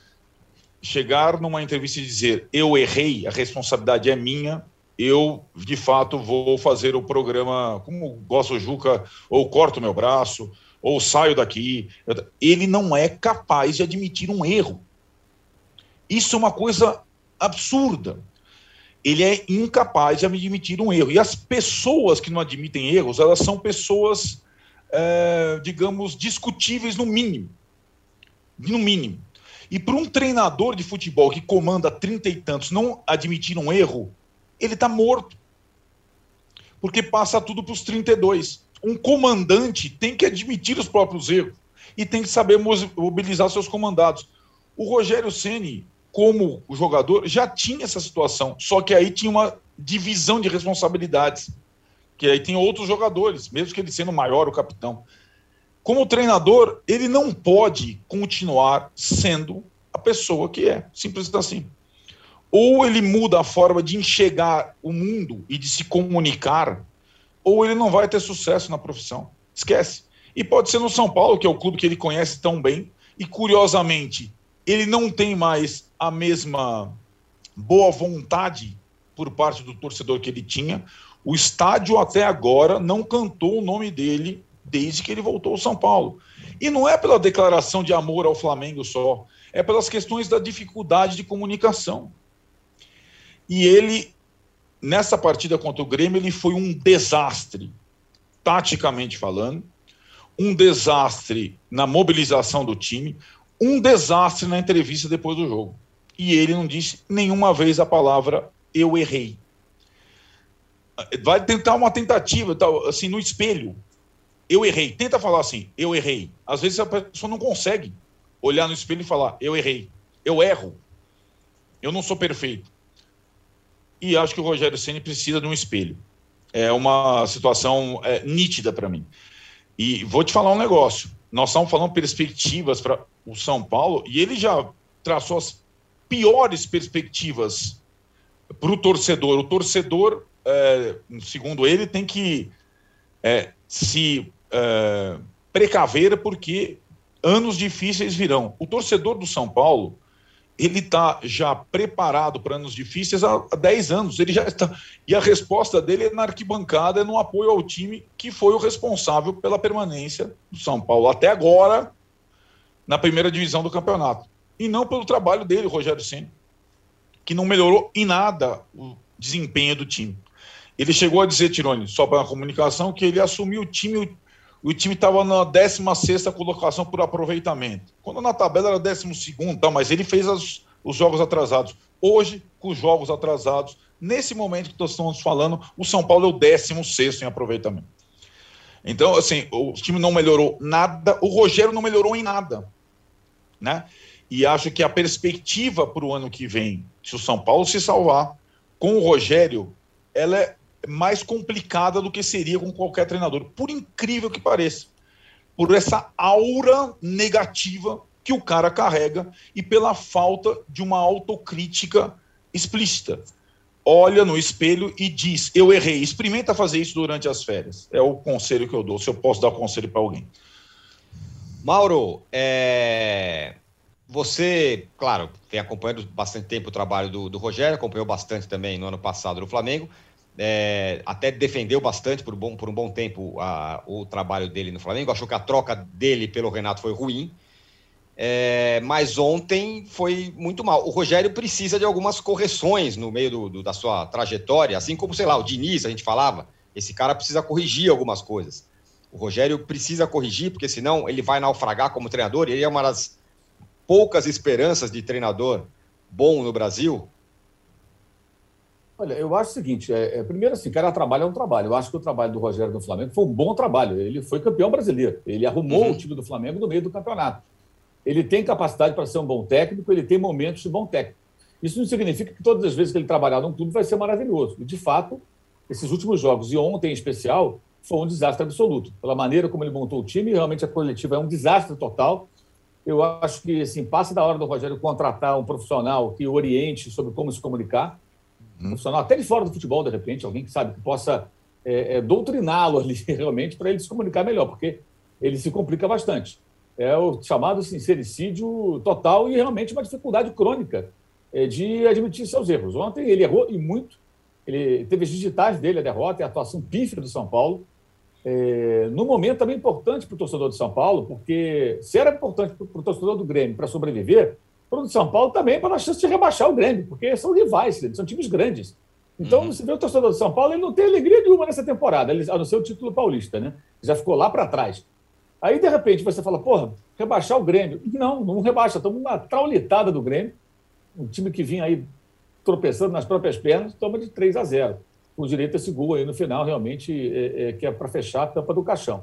chegar numa entrevista e dizer: eu errei, a responsabilidade é minha, eu de fato vou fazer o programa como gosta o Juca, ou corto meu braço, ou saio daqui. Ele não é capaz de admitir um erro. Isso é uma coisa absurda. Ele é incapaz de admitir um erro. E as pessoas que não admitem erros, elas são pessoas, digamos, discutíveis no mínimo. No mínimo. E para um treinador de futebol que comanda 30 e tantos não admitir um erro, ele está morto. Porque passa tudo para os 32. Um comandante tem que admitir os próprios erros e tem que saber mobilizar seus comandados. O Rogério Ceni, como jogador, já tinha essa situação, só que aí tinha uma divisão de responsabilidades, que aí tem outros jogadores, mesmo que ele sendo maior, o capitão. Como treinador, ele não pode continuar sendo a pessoa que é, simples assim. Ou ele muda a forma de enxergar o mundo e de se comunicar, ou ele não vai ter sucesso na profissão. Esquece. E pode ser no São Paulo, que é o clube que ele conhece tão bem, e curiosamente, ele não tem mais a mesma boa vontade por parte do torcedor que ele tinha. O estádio até agora não cantou o nome dele desde que ele voltou ao São Paulo. E não é pela declaração de amor ao Flamengo só, é pelas questões da dificuldade de comunicação. E ele, nessa partida contra o Grêmio, ele foi um desastre, taticamente falando, um desastre na mobilização do time, um desastre na entrevista depois do jogo. E ele não disse nenhuma vez a palavra "eu errei". Vai tentar uma tentativa, assim, no espelho. Eu errei. Tenta falar assim, eu errei. Às vezes a pessoa não consegue olhar no espelho e falar, eu errei. Eu erro. Eu não sou perfeito. E acho que o Rogério Ceni precisa de um espelho. É uma situação nítida para mim. E vou te falar um negócio. Nós estamos falando perspectivas para o São Paulo e ele já traçou as piores perspectivas para o torcedor. O torcedor, segundo ele, tem que se precaver porque anos difíceis virão. O torcedor do São Paulo, ele está já preparado para anos difíceis há 10 anos. Ele já está, e a resposta dele é na arquibancada, no apoio ao time que foi o responsável pela permanência do São Paulo até agora na primeira divisão do campeonato. E não pelo trabalho dele, Rogério Ceni, que não melhorou em nada o desempenho do time. Ele chegou a dizer, Tironi, só para a comunicação, que ele assumiu o time estava na 16ª colocação por aproveitamento. Quando na tabela era 12º, mas ele fez os jogos atrasados. Hoje, com os jogos atrasados, nesse momento que nós estamos falando, o São Paulo é o 16º em aproveitamento. Então, assim, o time não melhorou nada, o Rogério não melhorou em nada, né? E acho que a perspectiva para o ano que vem, se o São Paulo se salvar, com o Rogério, ela é mais complicada do que seria com qualquer treinador, por incrível que pareça, por essa aura negativa que o cara carrega e pela falta de uma autocrítica explícita. Olha no espelho e diz, eu errei. Experimenta fazer isso durante as férias. É o conselho que eu dou, se eu posso dar conselho para alguém. Mauro, você, claro, tem acompanhado bastante tempo o trabalho do Rogério, acompanhou bastante também no ano passado no Flamengo, até defendeu bastante por um bom tempo o trabalho dele no Flamengo, achou que a troca dele pelo Renato foi ruim, mas ontem foi muito mal. O Rogério precisa de algumas correções no meio da sua trajetória, assim como, sei lá, o Diniz, a gente falava, esse cara precisa corrigir algumas coisas. O Rogério precisa corrigir, porque senão ele vai naufragar como treinador, e ele é uma das poucas esperanças de treinador bom no Brasil. Olha, eu acho o seguinte, primeiro assim, cada trabalho é um trabalho. Eu acho que o trabalho do Rogério no Flamengo foi um bom trabalho. Ele foi campeão brasileiro. Ele arrumou o time do Flamengo no meio do campeonato. Ele tem capacidade para ser um bom técnico, ele tem momentos de bom técnico. Isso não significa que todas as vezes que ele trabalhar num clube vai ser maravilhoso. E, de fato, esses últimos jogos, e ontem em especial, foi um desastre absoluto. Pela maneira como ele montou o time, realmente a coletiva é um desastre total. Eu acho que assim, passa da hora do Rogério contratar um profissional que oriente sobre como se comunicar. Um profissional até de fora do futebol, de repente, alguém que sabe que possa doutriná-lo ali realmente para ele se comunicar melhor, porque ele se complica bastante. É o chamado sincericídio total e realmente uma dificuldade crônica de admitir seus erros. Ontem ele errou e muito. Ele teve as digitais dele, a derrota e a atuação pífia do São Paulo. No momento também importante para o torcedor de São Paulo, porque se era importante para o torcedor do Grêmio para sobreviver, para o de São Paulo também para a chance de rebaixar o Grêmio, porque são rivais, são times grandes. Então, você vê o torcedor de São Paulo, ele não tem alegria nenhuma nessa temporada, a não ser o título paulista, né? Já ficou lá para trás. Aí, de repente, você fala, porra, rebaixar o Grêmio. Não rebaixa, estamos uma traulitada do Grêmio, um time que vinha aí tropeçando nas próprias pernas, toma de 3-0. Com direito a esse gol aí no final, realmente, que é para fechar a tampa do caixão.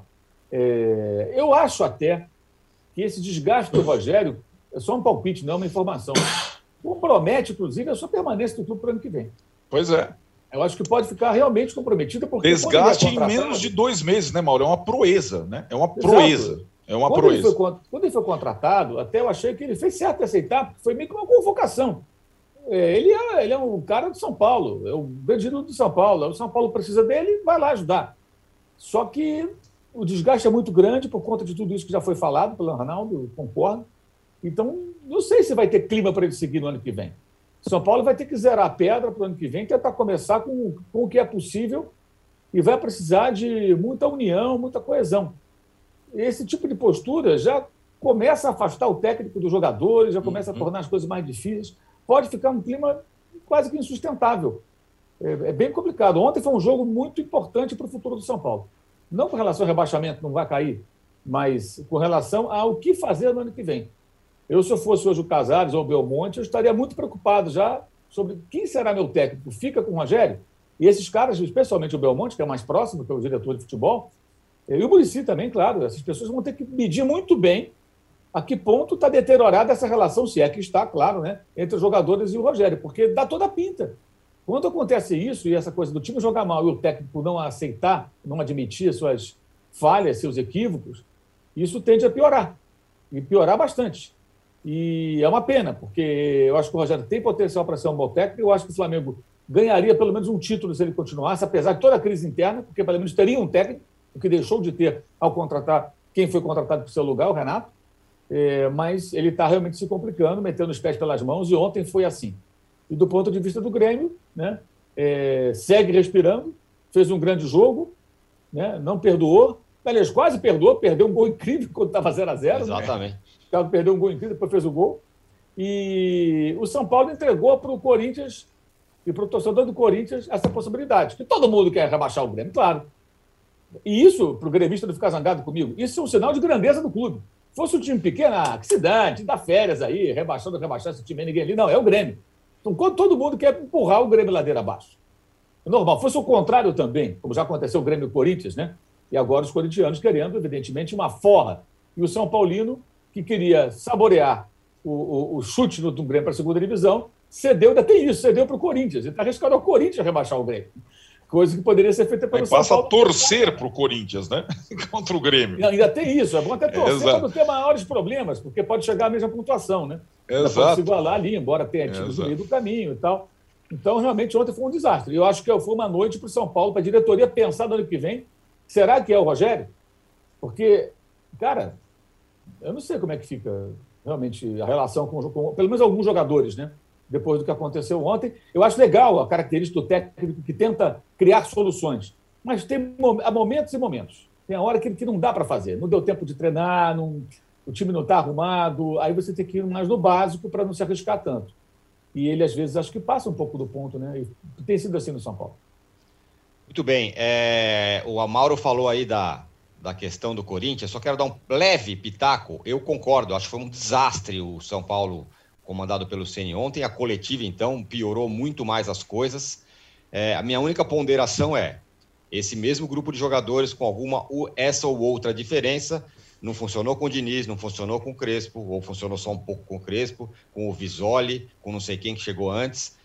Eu acho até que esse desgaste do Rogério é só um palpite, não é uma informação. Compromete, inclusive, a sua permanência do clube para o ano que vem. Pois é. Eu acho que pode ficar realmente comprometida. Porque desgaste em menos de 2 meses, né, Mauro? É uma proeza, né? É uma proeza. Exato. É uma proeza. Quando ele foi contratado, até eu achei que ele fez certo em aceitar, porque foi meio que uma convocação. Ele é um cara de São Paulo, é o grande ídolo de São Paulo. O São Paulo precisa dele, vai lá ajudar. Só que o desgaste é muito grande por conta de tudo isso que já foi falado pelo Arnaldo, concordo. Então, não sei se vai ter clima para ele seguir no ano que vem. São Paulo vai ter que zerar a pedra para o ano que vem, tentar começar com o que é possível e vai precisar de muita união, muita coesão. Esse tipo de postura já começa a afastar o técnico dos jogadores, já começa a tornar as coisas mais difíceis. Pode ficar um clima quase que insustentável. É bem complicado. Ontem foi um jogo muito importante para o futuro do São Paulo. Não com relação ao rebaixamento, não vai cair, mas com relação ao que fazer no ano que vem. Eu, se eu fosse hoje o Casares ou o Belmonte, eu estaria muito preocupado já sobre quem será meu técnico. Fica com o Rogério? E esses caras, especialmente o Belmonte, que é mais próximo, que é o diretor de futebol, e o Muricy também, claro, essas pessoas vão ter que medir muito bem a que ponto está deteriorada essa relação, se é que está, claro, né, entre os jogadores e o Rogério, porque dá toda a pinta. Quando acontece isso, e essa coisa do time jogar mal e o técnico não aceitar, não admitir suas falhas, seus equívocos, isso tende a piorar, e piorar bastante. E é uma pena, porque eu acho que o Rogério tem potencial para ser um bom técnico, eu acho que o Flamengo ganharia pelo menos um título se ele continuasse, apesar de toda a crise interna, porque pelo menos teria um técnico, o que deixou de ter ao contratar quem foi contratado para o seu lugar, o Renato, mas ele está realmente se complicando, metendo os pés pelas mãos, e ontem foi assim. E do ponto de vista do Grêmio, né, segue respirando, fez um grande jogo, né, não perdoou, aliás, quase perdoou, perdeu um gol incrível quando estava 0-0. Exatamente. Né? O Thiago perdeu um gol incrível, depois fez o gol. E o São Paulo entregou para o Corinthians e para o torcedor do Corinthians essa possibilidade, que todo mundo quer rebaixar o Grêmio, claro. E isso, para o gremista não ficar zangado comigo, isso é um sinal de grandeza do clube. Fosse um time pequeno, que se dane, dá férias aí, rebaixar esse time, ninguém ali. Não, é o Grêmio. Então, todo mundo quer empurrar o Grêmio ladeira abaixo. É normal. Fosse o contrário também, como já aconteceu o Grêmio e o Corinthians, né? E agora os corintianos querendo, evidentemente, uma forra. E o São Paulino, que queria saborear o chute do Grêmio para a segunda divisão, cedeu, ainda tem isso, cedeu para o Corinthians. Ele está arriscando ao Corinthians rebaixar o Grêmio. Coisa que poderia ser feita pelo São Paulo. Passa a torcer para o Corinthians, né? Contra o Grêmio. Não, ainda tem isso. É bom até torcer para não ter maiores problemas, porque pode chegar à mesma pontuação, né? Exato. Pode se igualar ali, embora tenha times no meio do caminho e tal. Então, realmente, ontem foi um desastre. E eu acho que foi uma noite para o São Paulo, para a diretoria pensar no ano que vem. Será que é o Rogério? Porque, cara, eu não sei como é que fica realmente a relação com pelo menos alguns jogadores, né? Depois do que aconteceu ontem. Eu acho legal a característica do técnico que tenta criar soluções, mas há momentos e momentos. Tem a hora que não dá para fazer. Não deu tempo de treinar, o time não está arrumado, aí você tem que ir mais no básico para não se arriscar tanto. E ele, às vezes, acho que passa um pouco do ponto, né? E tem sido assim no São Paulo. Muito bem. O Amauro falou aí da questão do Corinthians, só quero dar um leve pitaco. Eu concordo, acho que foi um desastre o São Paulo comandado pelo Ceni ontem. A coletiva, então, piorou muito mais as coisas. A minha única ponderação é esse mesmo grupo de jogadores com essa ou outra diferença. Não funcionou com o Diniz, não funcionou com o Crespo, ou funcionou só um pouco com o Crespo, com o Visoli, com não sei quem que chegou antes.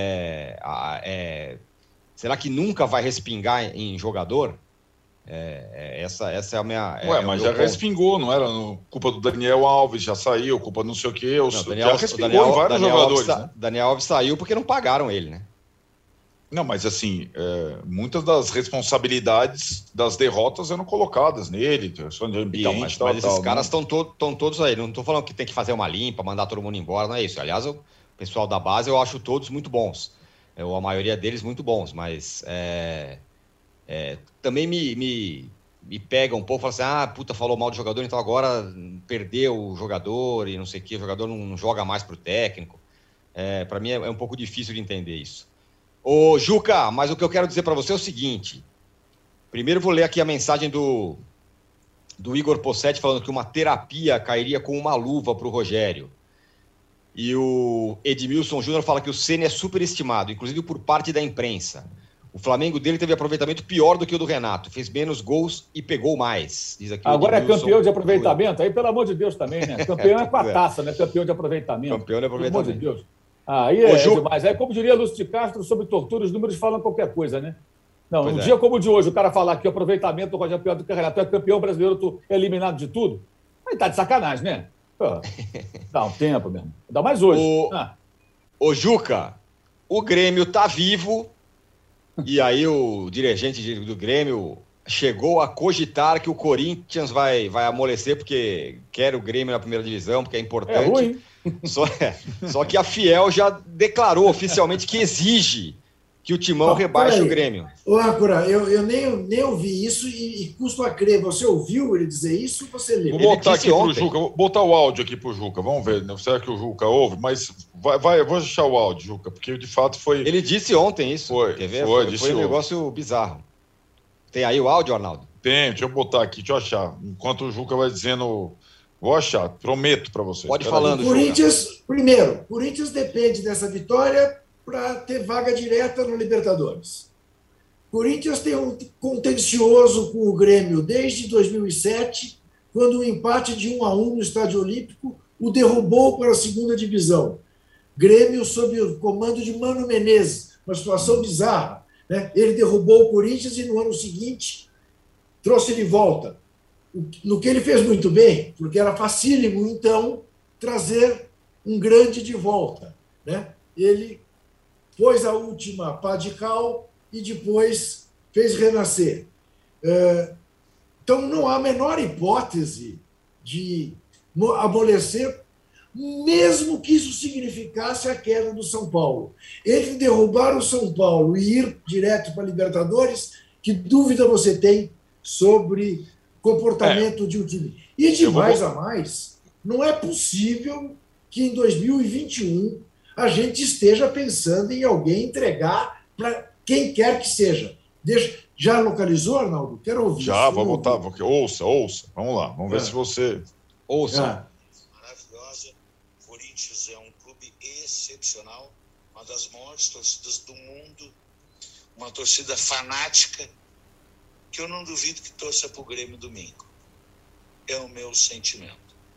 Será que nunca vai respingar em jogador? Essa é a minha... mas já respingou, não era culpa do Daniel Alves, já saiu, culpa não sei o quê. Já respingou em vários jogadores. Né? Daniel Alves saiu porque não pagaram ele, né? Não, mas assim, muitas das responsabilidades das derrotas eram colocadas nele, questão de ambiente. Mas esses caras estão todos aí. Não estou falando que tem que fazer uma limpa, mandar todo mundo embora, não é isso. Aliás, o pessoal da base eu acho todos muito bons. A maioria deles muito bons, mas também me pega um pouco, fala assim, falou mal do jogador, então agora perdeu o jogador e não sei o que, o jogador não joga mais pro técnico. Para mim é um pouco difícil de entender isso. Ô, Juca, mas o que eu quero dizer para você é o seguinte. Primeiro vou ler aqui a mensagem do Igor Possetti falando que uma terapia cairia com uma luva para o Rogério. E o Edmilson Júnior fala que o Ceni é superestimado, inclusive por parte da imprensa. O Flamengo dele teve aproveitamento pior do que o do Renato. Fez menos gols e pegou mais. Diz aqui agora é campeão de aproveitamento. Aí, pelo amor de Deus, também, né? Campeão é com a taça, né? Campeão de aproveitamento. Campeão de aproveitamento. Pelo amor de Deus. Aí é demais. Aí, como diria Lúcio de Castro, sobre tortura, os números falam qualquer coisa, né? Não, um dia como o de hoje, o cara falar que o aproveitamento do Rogério é pior do que o Renato, é campeão brasileiro, tu é eliminado de tudo. Aí tá de sacanagem, né? Pô, dá um tempo mesmo. Dá mais hoje. Ô, Juca, o Grêmio tá vivo e aí o dirigente do Grêmio chegou a cogitar que o Corinthians vai amolecer porque quer o Grêmio na primeira divisão, porque é importante. É ruim. Só que a Fiel já declarou oficialmente que exige que o Timão rebaixe o Grêmio. Ô, Âncora, eu nem ouvi isso e custo a crer. Você ouviu ele dizer isso ou você leu? Vou botar aqui pro Juca, vou botar o áudio aqui pro Juca, vamos ver, né? Será que o Juca ouve? Mas eu vou deixar o áudio, Juca, porque de fato foi... Ele disse ontem isso, quer ver? Foi um negócio bizarro. Tem aí o áudio, Arnaldo? Tem, deixa eu botar aqui, deixa eu achar. Enquanto o Juca vai dizendo... Vou achar, prometo para vocês. Pode ir falando, Corinthians, primeiro, Corinthians depende dessa vitória para ter vaga direta no Libertadores. Corinthians tem um contencioso com o Grêmio desde 2007, quando o empate de 1-1 no Estádio Olímpico o derrubou para a segunda divisão. Grêmio sob o comando de Mano Menezes, uma situação bizarra, né? Ele derrubou o Corinthians e no ano seguinte trouxe de volta. No que ele fez muito bem, porque era facílimo, então, trazer um grande de volta, né? Ele pôs a última pá de cal e depois fez renascer. Então, não há a menor hipótese de amolecer, mesmo que isso significasse a queda do São Paulo. Ele derrubar o São Paulo e ir direto para a Libertadores, que dúvida você tem sobre comportamento de um time? E de mais a mais, não é possível que em 2021 a gente esteja pensando em alguém entregar para quem quer que seja. Já localizou, Arnaldo? Quero ouvir. Já, vou botar. Ouça. Vamos lá, vamos ver se você... Ouça. Maravilhosa. O Corinthians é um clube excepcional, uma das maiores torcidas do mundo, uma torcida fanática, que eu não duvido que torça para o Grêmio domingo. É o meu sentimento.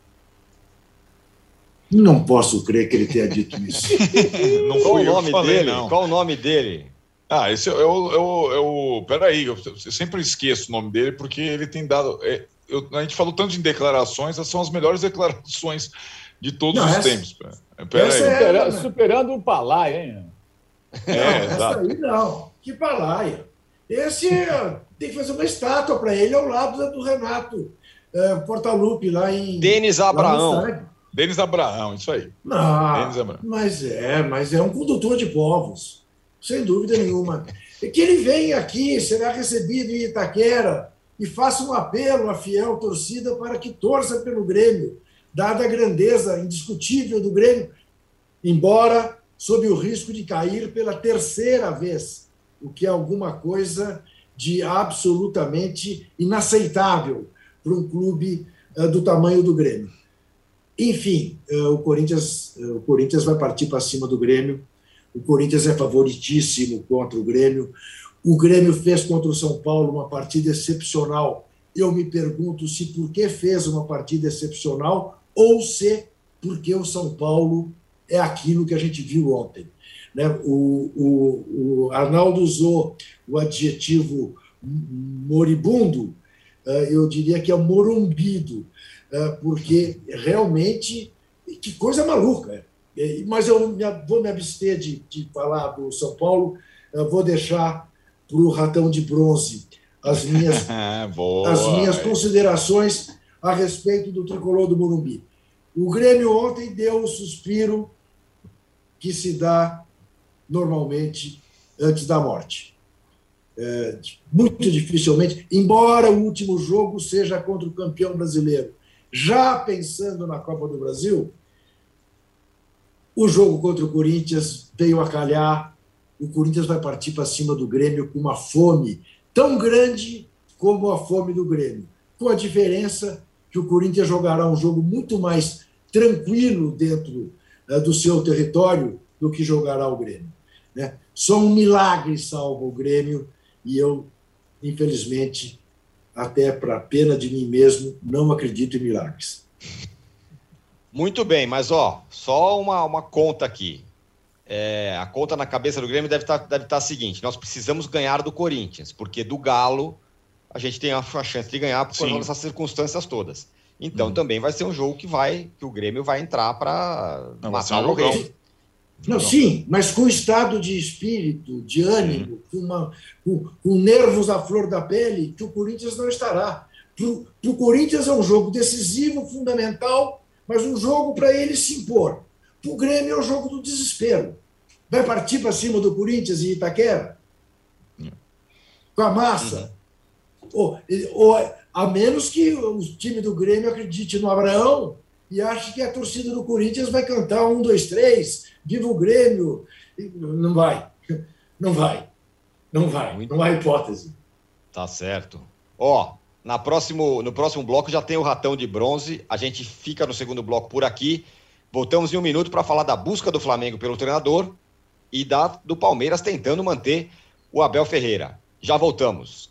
Não posso crer que ele tenha dito isso. Não fui eu que falei, não. Qual o nome dele? Esse eu peraí, eu sempre esqueço o nome dele, porque ele tem dado... a gente falou tanto em declarações, essas são as melhores declarações de todos os tempos. Peraí. Superando o Palaia, hein? Exato. Aí não. Que Palaia. Esse tem que fazer uma estátua para ele ao lado do Renato Portaluppi, lá em... Denis Abraão. Denis Abraão, isso aí. Não, mas é um condutor de povos, sem dúvida nenhuma. E que ele venha aqui, será recebido em Itaquera, e faça um apelo à fiel torcida para que torça pelo Grêmio, dada a grandeza indiscutível do Grêmio, embora sob o risco de cair pela terceira vez, o que é alguma coisa de absolutamente inaceitável para um clube do tamanho do Grêmio. Enfim, o Corinthians vai partir para cima do Grêmio. O Corinthians é favoritíssimo contra o Grêmio. O Grêmio fez contra o São Paulo uma partida excepcional. Eu me pergunto se por que fez uma partida excepcional ou se porque o São Paulo é aquilo que a gente viu ontem. Né? O Arnaldo usou o adjetivo moribundo, eu diria que é morumbido, porque realmente, que coisa maluca. Mas eu vou me abster de falar do São Paulo, vou deixar para o Ratão de Bronze as minhas considerações a respeito do tricolor do Morumbi. O Grêmio ontem deu um suspiro que se dá normalmente antes da morte. Muito dificilmente, embora o último jogo seja contra o campeão brasileiro, já pensando na Copa do Brasil, o jogo contra o Corinthians veio a calhar. O Corinthians vai partir para cima do Grêmio com uma fome tão grande como a fome do Grêmio, com a diferença que o Corinthians jogará um jogo muito mais tranquilo dentro do seu território do que jogará o Grêmio. Né? Só um milagre salva o Grêmio e eu, infelizmente, até para pena de mim mesmo, não acredito em milagres. Muito bem, mas só uma conta aqui. A conta na cabeça do Grêmio deve estar a seguinte: nós precisamos ganhar do Corinthians, porque do Galo a gente tem a chance de ganhar por causa dessas circunstâncias todas. Então também vai ser um jogo que o Grêmio vai entrar para matar o Rei. Não, sim, mas com estado de espírito, de ânimo, com nervos à flor da pele, que o Corinthians não estará. Para o Corinthians é um jogo decisivo, fundamental, mas um jogo para ele se impor. Para o Grêmio é o jogo do desespero. Vai partir para cima do Corinthians e Itaquera? Com a massa? Ou, a menos que o time do Grêmio acredite no Abraão e ache que a torcida do Corinthians vai cantar 1, 2, 3, viva o Grêmio. Não vai. Não há hipótese. Tá certo. No próximo bloco já tem o Ratão de Bronze. A gente fica no segundo bloco por aqui. Voltamos em um minuto para falar da busca do Flamengo pelo treinador e do Palmeiras tentando manter o Abel Ferreira. Já voltamos.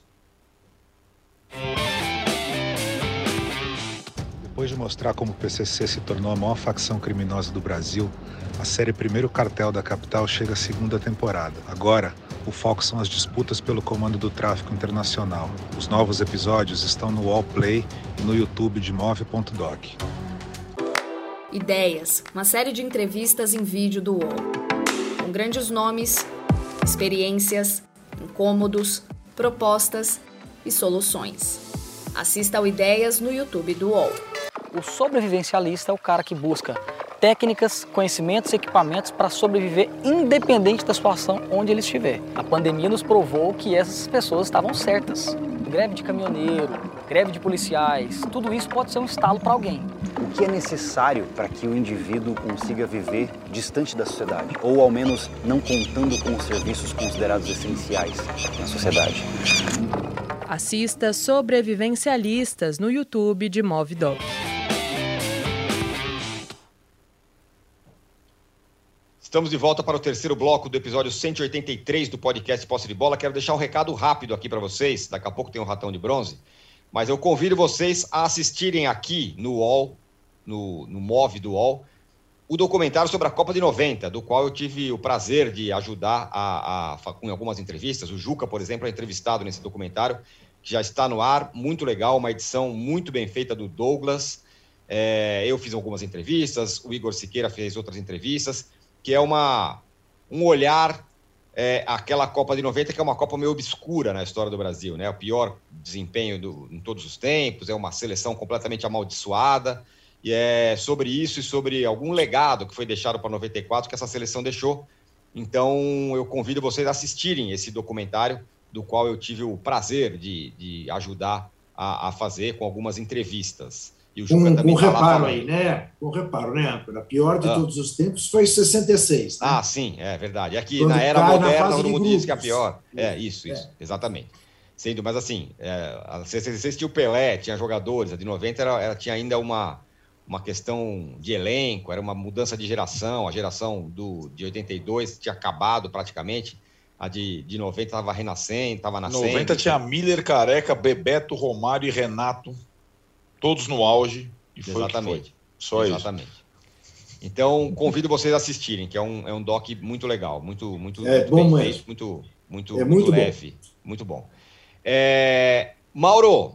Depois de mostrar como o PCC se tornou a maior facção criminosa do Brasil, a série Primeiro Cartel da Capital chega à segunda temporada. Agora, o foco são as disputas pelo comando do tráfico internacional. Os novos episódios estão no UOL Play e no YouTube de Move.doc. Ideias, uma série de entrevistas em vídeo do UOL. Com grandes nomes, experiências, incômodos, propostas e soluções. Assista ao Ideias no YouTube do UOL. O sobrevivencialista é o cara que busca técnicas, conhecimentos e equipamentos para sobreviver independente da situação onde ele estiver. A pandemia nos provou que essas pessoas estavam certas. Greve de caminhoneiro, greve de policiais, tudo isso pode ser um estalo para alguém. O que é necessário para que o indivíduo consiga viver distante da sociedade? Ou ao menos não contando com os serviços considerados essenciais na sociedade? Assista Sobrevivencialistas no YouTube de Movidoc. Estamos de volta para o terceiro bloco do episódio 183 do podcast Posse de Bola. Quero deixar um recado rápido aqui para vocês. Daqui a pouco tem um Ratão de Bronze. Mas eu convido vocês a assistirem aqui no UOL, no Move do UOL, o documentário sobre a Copa de 90, do qual eu tive o prazer de ajudar com algumas entrevistas. O Juca, por exemplo, é entrevistado nesse documentário, que já está no ar. Muito legal, uma edição muito bem feita do Douglas. Eu fiz algumas entrevistas, o Igor Siqueira fez outras entrevistas, que é um olhar aquela Copa de 90, que é uma Copa meio obscura na história do Brasil, né? O pior desempenho em todos os tempos, é uma seleção completamente amaldiçoada, e é sobre isso e sobre algum legado que foi deixado para 94 que essa seleção deixou. Então, eu convido vocês a assistirem esse documentário, do qual eu tive o prazer de ajudar a fazer com algumas entrevistas. E o Juca também tá lá reparo aí, né? Com reparo, né, Âncora? A pior de todos os tempos foi 66. Né? Sim, é verdade. Aqui, quando na era moderna, todo mundo diz grupos. que é a pior. Isso, exatamente. Sendo, mas assim, a 66 tinha o Pelé, tinha jogadores, a de 90 tinha ainda uma questão de elenco, era uma mudança de geração. A geração de 82 tinha acabado praticamente, a de 90 estava renascendo, estava nascendo. 90 tinha Miller, Careca, Bebeto, Romário e Renato, todos no auge, e foi Exatamente. O que foi. Só Exatamente. Isso. Então, convido vocês a assistirem, que é um doc muito legal, muito bom bem feito, muito leve, bom. Muito bom. Mauro,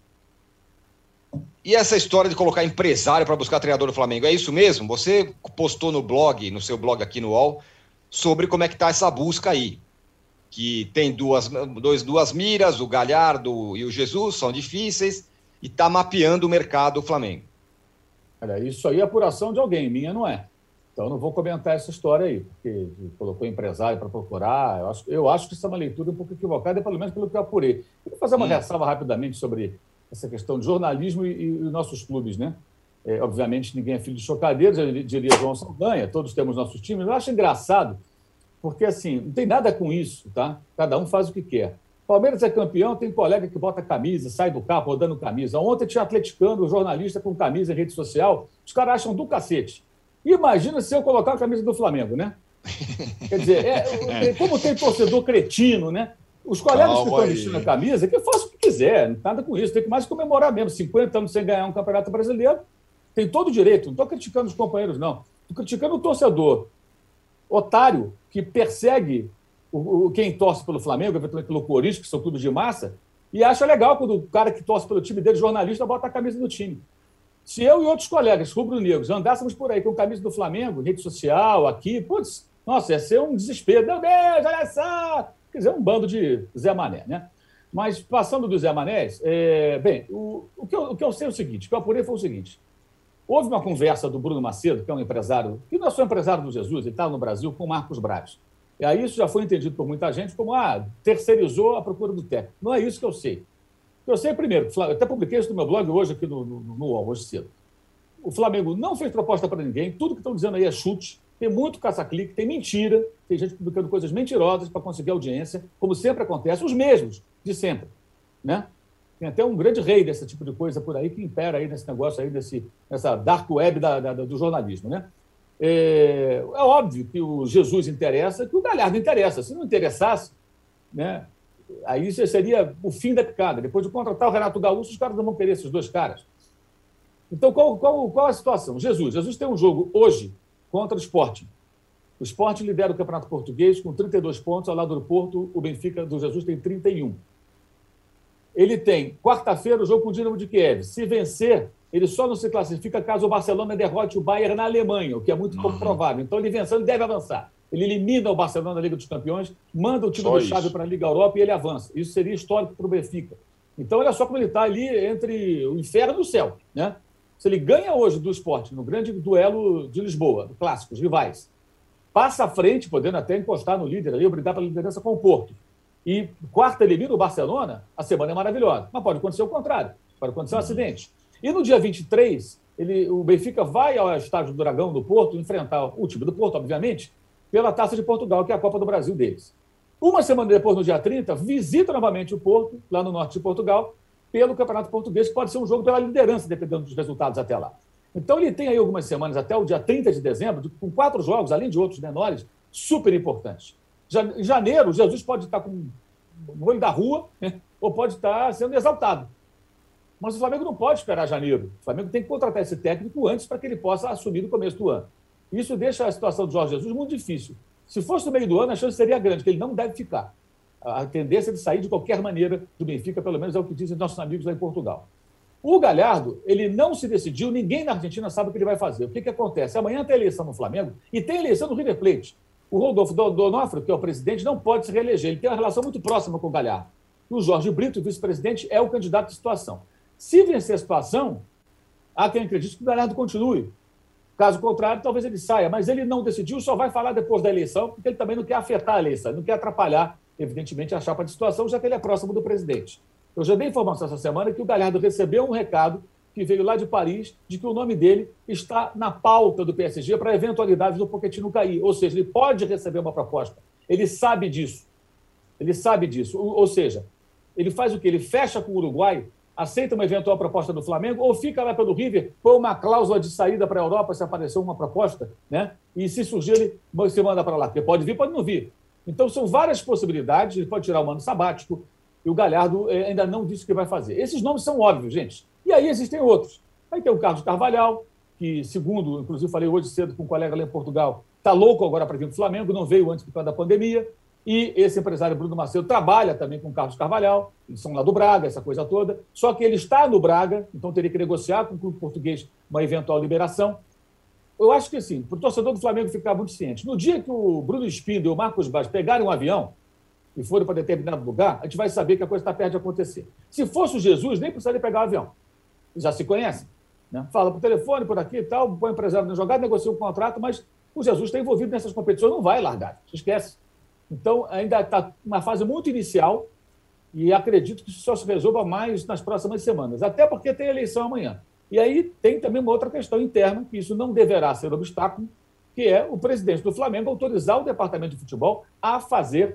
e essa história de colocar empresário para buscar treinador do Flamengo, é isso mesmo? Você postou no seu blog aqui no UOL, sobre como é que está essa busca aí, que tem duas miras, o Galhardo e o Jesus, são difíceis, e está mapeando o mercado do Flamengo. Olha, isso aí é apuração de alguém, minha não é. Então, eu não vou comentar essa história aí, porque colocou empresário para procurar. Eu acho que isso é uma leitura um pouco equivocada, pelo menos pelo que eu apurei. Vou fazer uma ressalva rapidamente sobre essa questão de jornalismo e nossos clubes, né? Obviamente, ninguém é filho de chocadeiros, eu diria João Saldanha, todos temos nossos times. Eu acho engraçado, porque, assim, não tem nada com isso, tá? Cada um faz o que quer. Palmeiras é campeão, tem colega que bota camisa, sai do carro rodando camisa. Ontem tinha atleticano, jornalista com camisa em rede social. Os caras acham do cacete. Imagina se eu colocar a camisa do Flamengo, né? Quer dizer, como tem torcedor cretino, né? Os colegas que estão vestindo a camisa, que façam o que quiser, nada com isso. Tem que mais comemorar mesmo. 50 anos sem ganhar um campeonato brasileiro, tem todo o direito. Não estou criticando os companheiros, não. Estou criticando o torcedor otário que persegue quem torce pelo Flamengo, eventualmente pelo Corinthians, que são clubes de massa, e acha legal quando o cara que torce pelo time dele, jornalista, bota a camisa do time. Se eu e outros colegas rubro-negros andássemos por aí com a camisa do Flamengo, rede social, aqui, putz, nossa, ia ser um desespero. Meu Deus, olha só! Quer dizer, um bando de Zé Mané, né? Mas, passando do Zé Manés, bem, o que eu sei é o seguinte, o que eu apurei foi o seguinte, Houve uma conversa do Bruno Macedo, que é um empresário, que não é só empresário do Jesus, ele está no Brasil, com o Marcos Braz. E aí isso já foi entendido por muita gente como, terceirizou a procura do técnico. Não é isso que eu sei. O que eu sei, primeiro, eu até publiquei isso no meu blog hoje, aqui no UOL, hoje cedo. O Flamengo não fez proposta para ninguém, tudo que estão dizendo aí é chute, tem muito caça-clique, tem mentira, tem gente publicando coisas mentirosas para conseguir audiência, como sempre acontece, os mesmos de sempre, né? Tem até um grande rei desse tipo de coisa por aí que impera aí nesse negócio aí, nessa dark web do jornalismo, né? É óbvio que o Jesus interessa, que o Galhardo interessa. Se não interessasse, né, aí seria o fim da picada. Depois de contratar o Renato Gaúcho, os caras não vão querer esses dois caras. Então, qual a situação? Jesus tem um jogo hoje contra o Sporting. O Sporting lidera o Campeonato Português com 32 pontos, ao lado do Porto, o Benfica do Jesus tem 31. Ele tem, quarta-feira, o jogo com o Dinamo de Kiev. Se vencer, ele só não se classifica caso o Barcelona derrote o Bayern na Alemanha, o que é muito pouco provável. Então, ele vencendo, ele deve avançar. Ele elimina o Barcelona da Liga dos Campeões, manda o time do Xavi para a Liga Europa e ele avança. Isso seria histórico para o Benfica. Então, olha só como ele está ali entre o inferno e o céu, né? Se ele ganha hoje do Sporting, no grande duelo de Lisboa, do clássico, os rivais, passa à frente, podendo até encostar no líder ali, brigar pela liderança com o Porto. E quarta elimina o Barcelona, a semana é maravilhosa. Mas pode acontecer o contrário, pode acontecer um acidente. E no dia 23, o Benfica vai ao estádio do Dragão do Porto enfrentar o time do Porto, obviamente, pela Taça de Portugal, que é a Copa do Brasil deles. Uma semana depois, no dia 30, visita novamente o Porto, lá no norte de Portugal, pelo Campeonato Português, que pode ser um jogo pela liderança, dependendo dos resultados até lá. Então, ele tem aí algumas semanas, até o dia 30 de dezembro, com 4 jogos, além de outros menores, super importantes. Em janeiro, o Jesus pode estar com o olho da rua, né? Ou pode estar sendo exaltado. Mas o Flamengo não pode esperar janeiro. O Flamengo tem que contratar esse técnico antes para que ele possa assumir no começo do ano. Isso deixa a situação do Jorge Jesus muito difícil. Se fosse no meio do ano, a chance seria grande, que ele não deve ficar. A tendência é de sair de qualquer maneira do Benfica, pelo menos é o que dizem nossos amigos lá em Portugal. O Galhardo, ele não se decidiu, ninguém na Argentina sabe o que ele vai fazer. O que acontece? Amanhã tem eleição no Flamengo e tem eleição no River Plate. O Rodolfo Donofrio, que é o presidente, não pode se reeleger. Ele tem uma relação muito próxima com o Galhardo. E o Jorge Brito, o vice-presidente, é o candidato de situação. Se vencer a situação, há quem acredite que o Galhardo continue. Caso contrário, talvez ele saia. Mas ele não decidiu, só vai falar depois da eleição, porque ele também não quer afetar a eleição, não quer atrapalhar, evidentemente, a chapa de situação, já que ele é próximo do presidente. Eu já dei informação essa semana que o Galhardo recebeu um recado que veio lá de Paris, de que o nome dele está na pauta do PSG para eventualidades do Pochettino cair. Ou seja, ele pode receber uma proposta. Ele sabe disso. Ele sabe disso. Ou seja, ele faz o quê? Ele fecha com o Uruguai, aceita uma eventual proposta do Flamengo ou fica lá pelo River, põe uma cláusula de saída para a Europa se aparecer uma proposta, né? E se surgir, ele se manda para lá. Porque pode vir, pode não vir. Então, são várias possibilidades. Ele pode tirar um ano sabático e o Galhardo ainda não disse o que vai fazer. Esses nomes são óbvios, gente. E aí existem outros. Aí tem o Carlos Carvalhal, que, segundo, inclusive falei hoje cedo com um colega lá em Portugal, está louco agora para vir do Flamengo, não veio antes por causa da pandemia. E esse empresário Bruno Macedo trabalha também com o Carlos Carvalhal, eles são lá do Braga, essa coisa toda. Só que ele está no Braga, então teria que negociar com o clube português uma eventual liberação. Eu acho que, assim, para o torcedor do Flamengo ficar muito ciente, no dia que o Bruno Espindo e o Marcos Braz pegarem um avião e forem para determinado lugar, a gente vai saber que a coisa está perto de acontecer. Se fosse o Jesus, nem precisaria pegar o avião. Já se conhecem, né? Fala por telefone, por aqui e tal, põe o empresário na jogada, negocia um contrato, mas o Jesus está envolvido nessas competições, não vai largar, se esquece. Então, ainda está uma fase muito inicial e acredito que isso só se resolva mais nas próximas semanas, até porque tem eleição amanhã. E aí tem também uma outra questão interna, que isso não deverá ser obstáculo, que é o presidente do Flamengo autorizar o departamento de futebol a fazer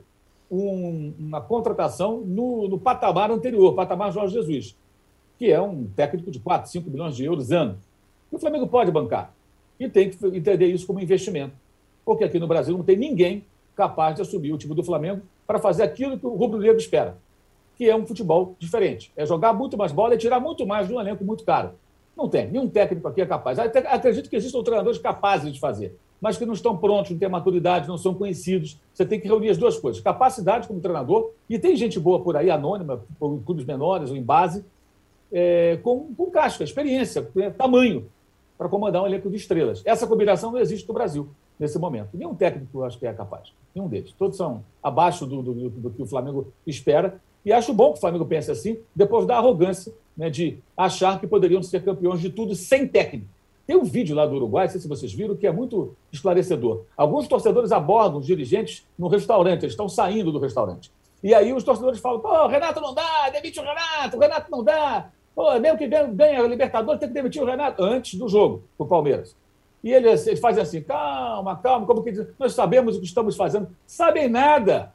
uma contratação no patamar anterior, patamar Jorge Jesus, que é um técnico de 4, 5 milhões de euros ano. E o Flamengo pode bancar. E tem que entender isso como investimento. Porque aqui no Brasil não tem ninguém capaz de assumir o time do Flamengo para fazer aquilo que o rubro-negro espera, que é um futebol diferente. É jogar muito mais bola e tirar muito mais de um elenco muito caro. Não tem. Nenhum técnico aqui é capaz. Acredito que existam treinadores capazes de fazer, mas que não estão prontos, não têm maturidade, não são conhecidos. Você tem que reunir as duas coisas. Capacidade como treinador, e tem gente boa por aí, anônima, em clubes menores ou em base, com casca, experiência, tamanho, para comandar um elenco de estrelas. Essa combinação não existe no Brasil, nesse momento. Nenhum técnico, eu acho que é capaz. Nenhum deles. Todos são abaixo do que o Flamengo espera. E acho bom que o Flamengo pense assim, depois da arrogância, né, de achar que poderiam ser campeões de tudo sem técnico. Tem um vídeo lá do Uruguai, não sei se vocês viram, que é muito esclarecedor. Alguns torcedores abordam os dirigentes no restaurante, eles estão saindo do restaurante. E aí os torcedores falam, pô, Renato não dá, demite o Renato não dá. Pô, mesmo que ganha a Libertadores, tem que demitir o Renato antes do jogo, pro Palmeiras. E eles fazem assim, calma, como que diz, nós sabemos o que estamos fazendo. Sabem nada.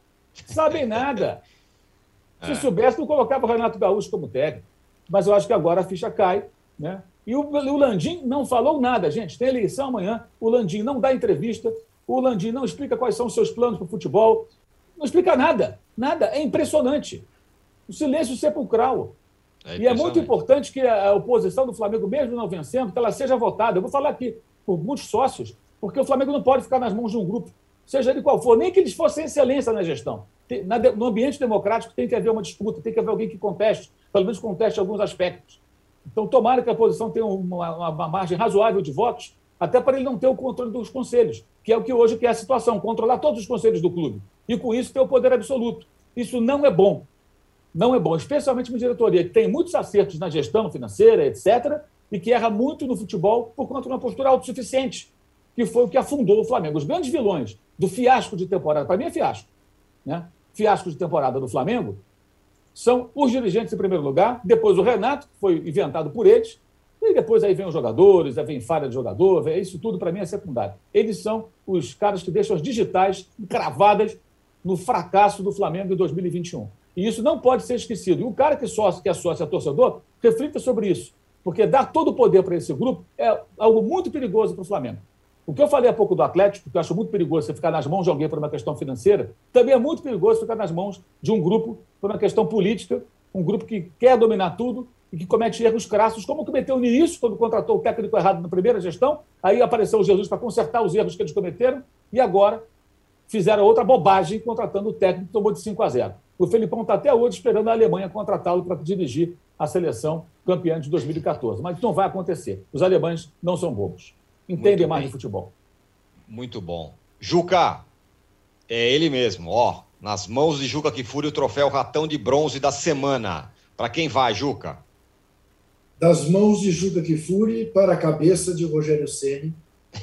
Se soubesse, não colocava o Renato Gaúcho como técnico. Mas eu acho que agora a ficha cai, né? E o Landim não falou nada, gente. Tem eleição amanhã, o Landim não dá entrevista, o Landim não explica quais são os seus planos para o futebol, não explica nada. É impressionante. O silêncio sepulcral. E é muito importante que a oposição do Flamengo, mesmo não vencendo, que ela seja votada. Eu vou falar aqui por muitos sócios, porque o Flamengo não pode ficar nas mãos de um grupo, seja ele qual for, nem que eles fossem excelência na gestão. No ambiente democrático tem que haver uma disputa, tem que haver alguém que conteste, pelo menos conteste alguns aspectos. Então, tomara que a oposição tenha uma margem razoável de votos, até para ele não ter o controle dos conselhos, que é o que hoje é a situação, controlar todos os conselhos do clube. E, com isso, ter o poder absoluto. Isso não é bom. Não é bom, especialmente uma diretoria que tem muitos acertos na gestão financeira, etc., e que erra muito no futebol por conta de uma postura autossuficiente, que foi o que afundou o Flamengo. Os grandes vilões do fiasco de temporada, para mim é fiasco, né? Fiasco de temporada do Flamengo, são os dirigentes em primeiro lugar, depois o Renato, que foi inventado por eles, e depois aí vem os jogadores, aí vem falha de jogador, isso tudo para mim é secundário. Eles são os caras que deixam as digitais cravadas no fracasso do Flamengo em 2021. E isso não pode ser esquecido. E o cara que é sócio a torcedor, reflita sobre isso, porque dar todo o poder para esse grupo é algo muito perigoso para o Flamengo. O que eu falei há pouco do Atlético, que eu acho muito perigoso você ficar nas mãos de alguém por uma questão financeira, também é muito perigoso ficar nas mãos de um grupo por uma questão política, um grupo que quer dominar tudo e que comete erros crassos, como cometeu no início, quando contratou o técnico errado na primeira gestão, aí apareceu o Jesus para consertar os erros que eles cometeram, e agora fizeram outra bobagem contratando o técnico que tomou de 5-0. O Felipão está até hoje esperando a Alemanha contratá-lo para dirigir a seleção campeã de 2014. Mas não vai acontecer. Os alemães não são bobos. Entendem mais de futebol. Muito bom. Juca, é ele mesmo, ó. Nas mãos de Juca Kfouri, o troféu Ratão de Bronze da semana. Para quem vai, Juca? Das mãos de Juca Kfouri para a cabeça de Rogério Ceni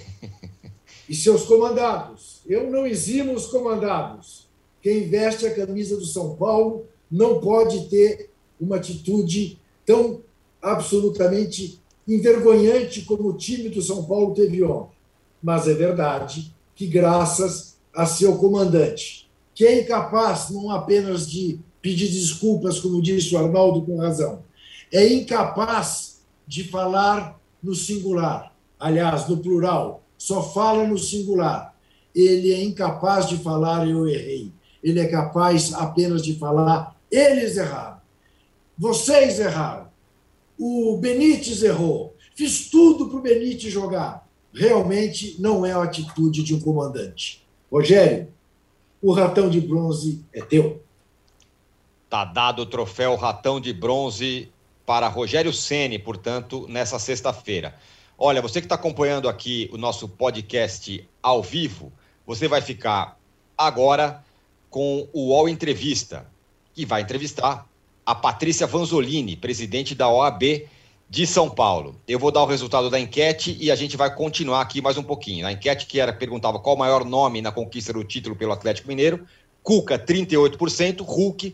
e seus comandados. Eu não eximo os comandados. Quem veste a camisa do São Paulo não pode ter uma atitude tão absolutamente envergonhante como o time do São Paulo teve ontem. Mas é verdade que, graças a seu comandante, que é incapaz não apenas de pedir desculpas, como disse o Arnaldo com razão, é incapaz de falar no singular, aliás, no plural, só fala no singular. Ele é incapaz de falar eu errei. Ele é capaz apenas de falar eles erraram. Vocês erraram. O Benítez errou. Fiz tudo para o Benítez jogar. Realmente não é a atitude de um comandante. Rogério, o Ratão de Bronze é teu. Tá dado o troféu Ratão de Bronze para Rogério Ceni, portanto, nessa sexta-feira. Olha, você que está acompanhando aqui o nosso podcast ao vivo, você vai ficar agora com o UOL Entrevista, que vai entrevistar a Patrícia Vanzolini, presidente da OAB de São Paulo. Eu vou dar o resultado da enquete e a gente vai continuar aqui mais um pouquinho. A enquete que perguntava qual o maior nome na conquista do título pelo Atlético Mineiro, Cuca, 38%, Hulk,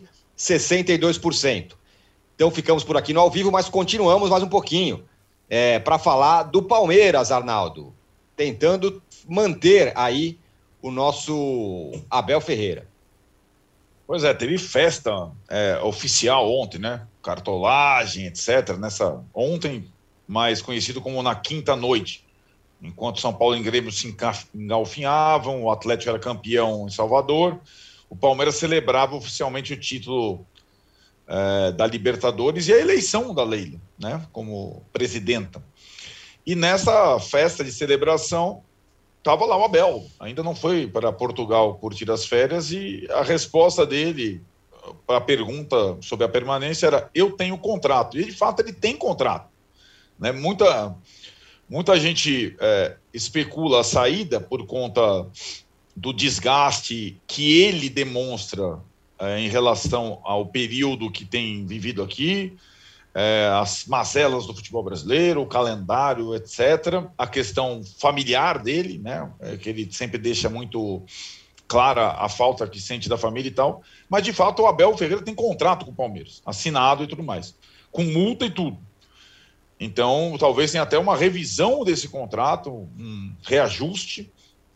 62%. Então ficamos por aqui no ao vivo, mas continuamos mais um pouquinho para falar do Palmeiras, Arnaldo, tentando manter aí o nosso Abel Ferreira. Pois é, teve festa oficial ontem, né? Cartolagem, etc. Ontem, mais conhecido como na quinta noite. Enquanto São Paulo e Grêmio se engalfinhavam, o Atlético era campeão em Salvador, o Palmeiras celebrava oficialmente o título da Libertadores e a eleição da Leila, né? Como presidenta. E nessa festa de celebração, estava lá o Abel, ainda não foi para Portugal curtir as férias, e a resposta dele para a pergunta sobre a permanência era: eu tenho contrato. E de fato ele tem contrato, né? Muita gente especula a saída por conta do desgaste que ele demonstra em relação ao período que tem vivido aqui, as mazelas do futebol brasileiro, o calendário, etc. A questão familiar dele, né? Que ele sempre deixa muito clara a falta que sente da família e tal. Mas, de fato, o Abel Ferreira tem contrato com o Palmeiras, assinado e tudo mais, com multa e tudo. Então, talvez tenha até uma revisão desse contrato, um reajuste.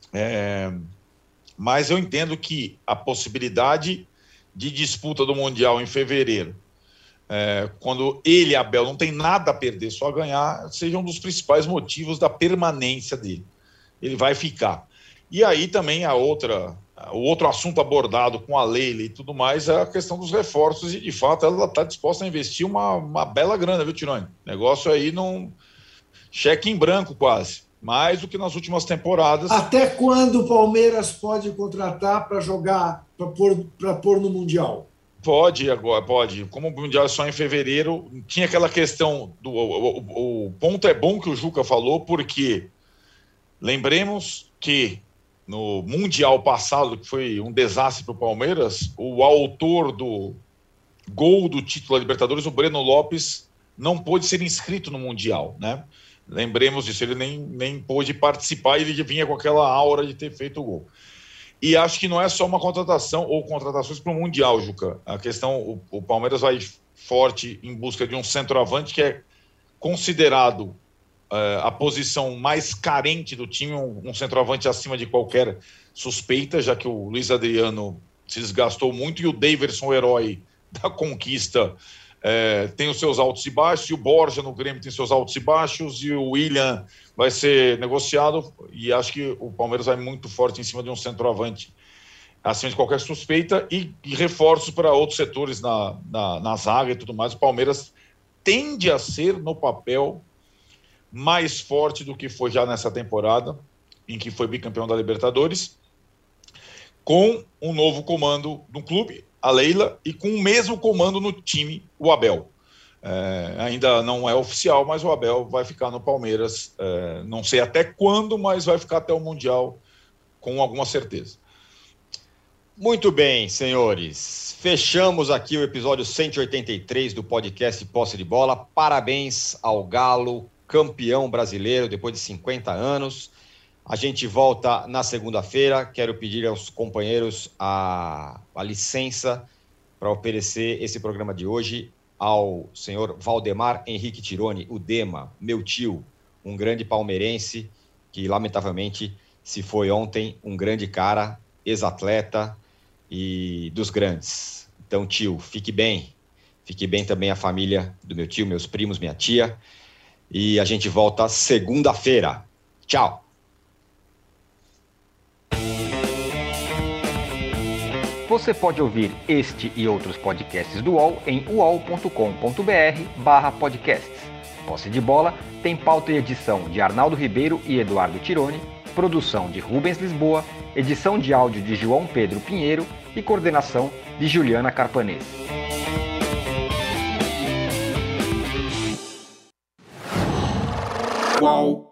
Mas eu entendo que a possibilidade de disputa do Mundial em fevereiro, quando ele, Abel, não tem nada a perder, só a ganhar, seja um dos principais motivos da permanência dele. Ele vai ficar. E aí também o outro assunto abordado com a Leila e tudo mais é a questão dos reforços, e de fato ela está disposta a investir uma bela grana, viu, Tironi? Negócio aí não... cheque em branco quase, mais do que nas últimas temporadas. Até quando o Palmeiras pode contratar para jogar, para pôr no Mundial? Pode agora, pode. Como o Mundial é só em fevereiro, tinha aquela questão do... O ponto é bom que o Juca falou, porque lembremos que no Mundial passado, que foi um desastre para o Palmeiras, o autor do gol do título da Libertadores, o Breno Lopes, não pôde ser inscrito no Mundial, né? Lembremos disso, ele nem pôde participar, e ele vinha com aquela aura de ter feito o gol. E acho que não é só uma contratação ou contratações para o Mundial, Juca. A questão, o Palmeiras vai forte em busca de um centroavante que é considerado a posição mais carente do time, um centroavante acima de qualquer suspeita, já que o Luiz Adriano se desgastou muito e o Daverson, o herói da conquista, tem os seus altos e baixos, e o Borja no Grêmio tem seus altos e baixos, e o William vai ser negociado, e acho que o Palmeiras vai muito forte em cima de um centroavante acima de qualquer suspeita, e reforços para outros setores na zaga e tudo mais. O Palmeiras tende a ser, no papel, mais forte do que foi já nessa temporada, em que foi bicampeão da Libertadores, com um novo comando no clube, a Leila, e com o mesmo comando no time, o Abel. Ainda não é oficial, mas o Abel vai ficar no Palmeiras, não sei até quando, mas vai ficar até o Mundial, com alguma certeza. Muito bem, senhores. Fechamos aqui o episódio 183 do podcast Posse de Bola. Parabéns ao Galo, campeão brasileiro depois de 50 anos. A gente volta na segunda-feira. Quero pedir aos companheiros a licença para oferecer esse programa de hoje ao senhor Valdemar Henrique Tironi, o Dema, meu tio, um grande palmeirense que, lamentavelmente, se foi ontem, um grande cara, ex-atleta e dos grandes. Então, tio, fique bem também a família do meu tio, meus primos, minha tia. E a gente volta segunda-feira. Tchau! Você pode ouvir este e outros podcasts do UOL em uol.com.br/podcasts. Posse de Bola tem pauta e edição de Arnaldo Ribeiro e Eduardo Tironi, produção de Rubens Lisboa, edição de áudio de João Pedro Pinheiro e coordenação de Juliana Carpanês. UOL.